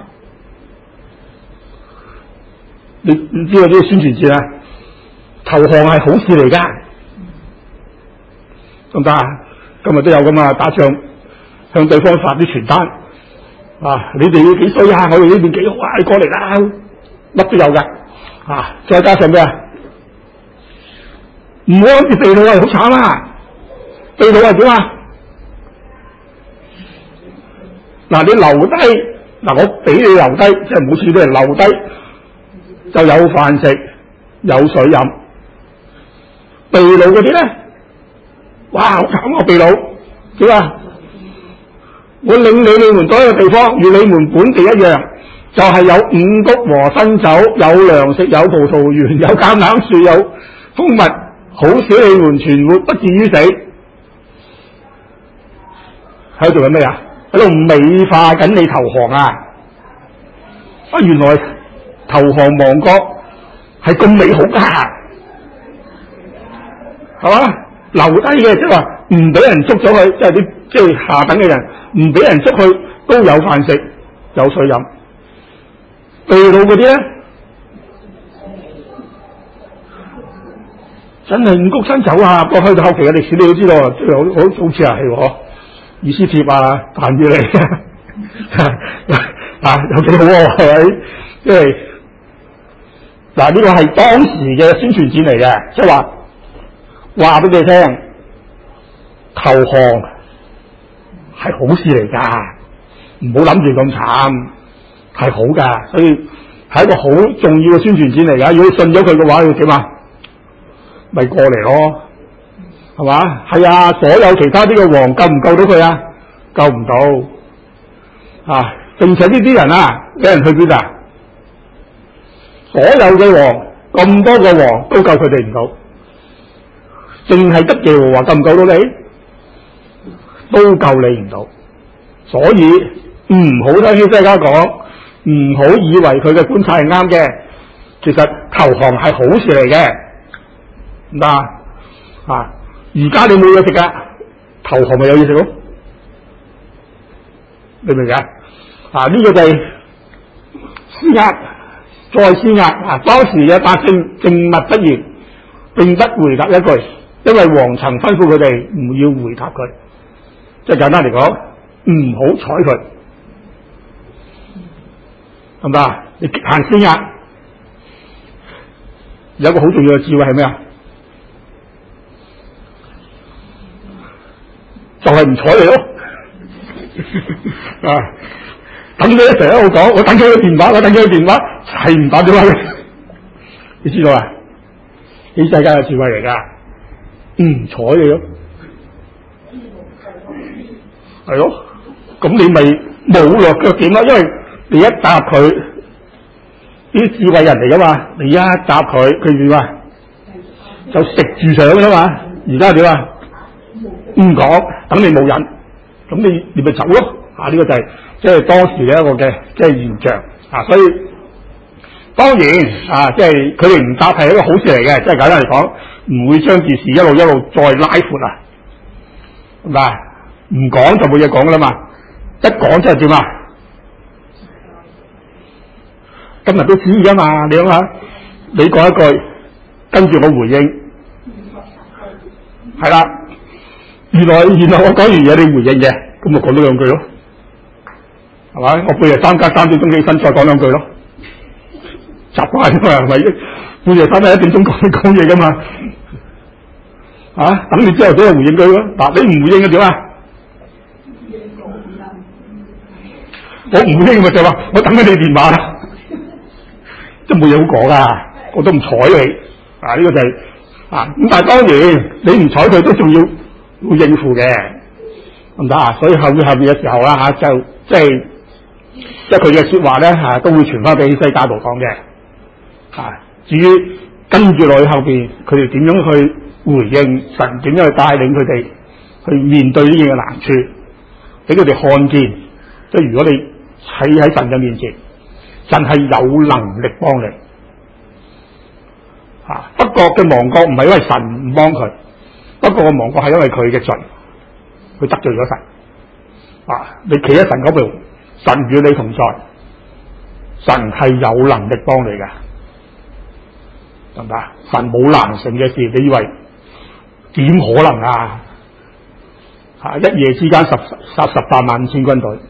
S1: 你唔知道呢個宣傳節啊？投降係好事嚟㗎，得唔得啊？今日都有咁啊，打仗向對方發啲傳單啊！你哋幾衰啊？我哋呢邊幾好啊！你過嚟啦，乜都有㗎啊！再加上咩啊？唔好諗住被擄啊，好慘啊！被擄係點啊？嗱，你留低嗱，我俾你留低，即係每次都係留低，就有飯食，有水飲。被擄嗰啲咧，哇，好慘啊！被擄點啊？我領你們到一個地方，與你們本地一樣，就係有五穀和新酒，有糧食，有葡萄園，有橄欖樹，有蜂蜜，好使你們存活，不至於死。喺度做緊咩啊？喺度美化緊你投降啊！啊，原來投降亡國係咁美好㗎，係嘛？留低嘅即係話唔俾人捉咗佢，即係啲即係下等嘅人唔俾人捉佢都有飯食，有水飲。被擄嗰啲咧，真係五穀新酒啊！不過去到後期嘅歷史，你都知道，即係好似係喎，以斯帖啊，但以理啊，有幾好喎，係咪？因為嗱，呢個係當時嘅宣傳戰嚟嘅，即係話俾你聽，投降係好事嚟㗎，唔好諗住咁慘，係好㗎，所以係一個好重要嘅宣傳戰嚟㗎。如果你信咗佢嘅話，要點啊？咪過嚟咯，係嘛？係啊，所有其他啲嘅王救唔救到佢啊？救唔到啊！並且呢啲人啊，俾人去邊啊？所有嘅王，咁多個王都救佢哋唔到，淨係得耶和華救唔救到你？都救你唔到。所以唔好聽希西家講，唔好以為佢嘅觀察係啱嘅，其實投降係好事嚟嘅。嗱啊，而家你冇嘢食㗎，投降咪有嘢食咯？你明唔明啊？啊，呢個就係施壓再施壓啊！當時嘅百姓靜默不言，並不回答一句，因為王曾吩咐佢哋唔要回答佢。即係簡單嚟講，唔好睬佢，係咪啊？你極限施壓，有一個好重要嘅智慧係咩啊？就係唔睬你咯。啊！等你一成喺度講，我等佢個電話，係唔打電話嘅。你知道啊？呢世界嘅智慧嚟噶，唔睬你咯，係咯。咁你咪冇落腳點啦，因為你一答佢，呢啲智慧人嚟噶嘛，你一答佢，佢點啊？就食住上噶啦嘛。而家點啊？唔講，等你冇癮，咁你咪走咯。啊，呢個就係即係當時嘅一個嘅即係現象啊。所以當然啊，即係佢哋唔答係一個好事嚟嘅，即係簡單嚟講，唔會將件事一路再拉闊啊。嗱，唔講就冇嘢講噶啦嘛，一講就係點啊？今日都知噶嘛，你諗下，你講一句，跟住我回應，係啦。原來我講完嘢你回應嘅，咁我講多兩句咯，係咪？我半夜3點起身再講兩句咯，習慣噶嘛，係咪？半夜1點講嘢噶嘛，啊？等你之後再回應佢咯。嗱，你唔回應嘅點啊？我唔回應咪就話我等緊你電話啦，即係冇嘢好講噶，我都唔睬你啊！呢個就係啊咁，但係當然你唔睬佢都仲要應付嘅，咁得啊？所以後面嘅時候啦嚇，就即係佢嘅説話咧嚇，都會傳翻俾希西家度講嘅啊。至於跟住落去後邊，佢哋點樣去回應神，點樣去帶領佢哋去面對呢件嘅難處，俾佢哋看見即係如果你企喺神嘅面前，神係有能力幫你。北國嘅亡國唔係因為神唔幫佢，北國嘅亡國係因為佢嘅罪，佢得罪咗神。你企喺神嗰邊，神與你同在，神係有能力幫你嘅，得唔得？神冇難成嘅事，你以為點可能啊？一夜之間殺18萬5千軍隊，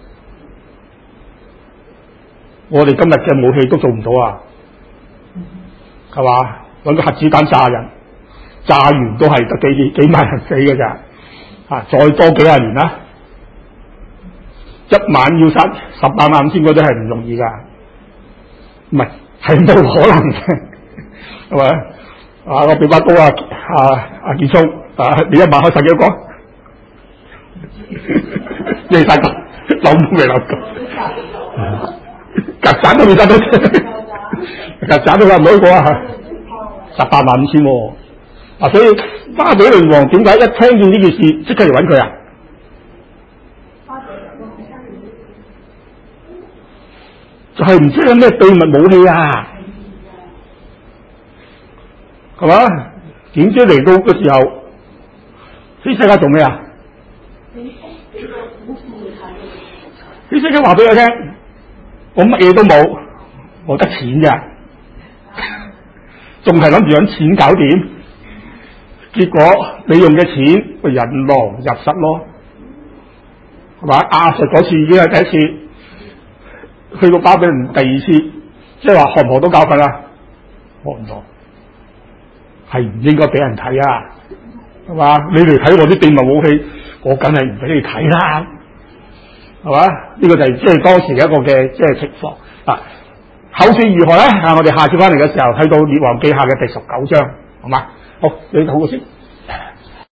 S1: 我哋今日嘅武器都做唔到啊，係嘛？揾個核子彈炸人，炸完都係得幾萬人死嘅咋？再多幾廿年啦，一晚要殺18萬5千個都係唔容易噶，唔係冇可能嘅，係咪？我俾把刀阿建聰，你一晚開殺幾多個？你殺個諗都未諗過，曱甴都未殺到，曱甴都殺唔到一個啊！18萬5千喎，所以巴比倫王點解一聽見呢件事即刻嚟揾佢啊？就係唔知有咩秘密武器啊，係嘛？點知嚟到嘅時候，呢世界做咩啊？呢世界話俾我聽，我乜嘢都冇，我得錢咋，仲係諗住揾錢搞掂，結果你用嘅錢咪引狼入室咯，係嘛？亞述嗰次已經係第一次，去到巴比倫第二次，即係話學唔學到教訓啊？學唔到，係唔應該俾人睇啊，係嘛？你嚟睇我啲秘密武器，我梗係唔俾你睇啦，係嘛？呢個就係即係當時嘅一個嘅即係情況啊。後事如何咧？我哋下次翻嚟嘅時候睇到列王記下嘅第19章，好嘛？好，你禱告先。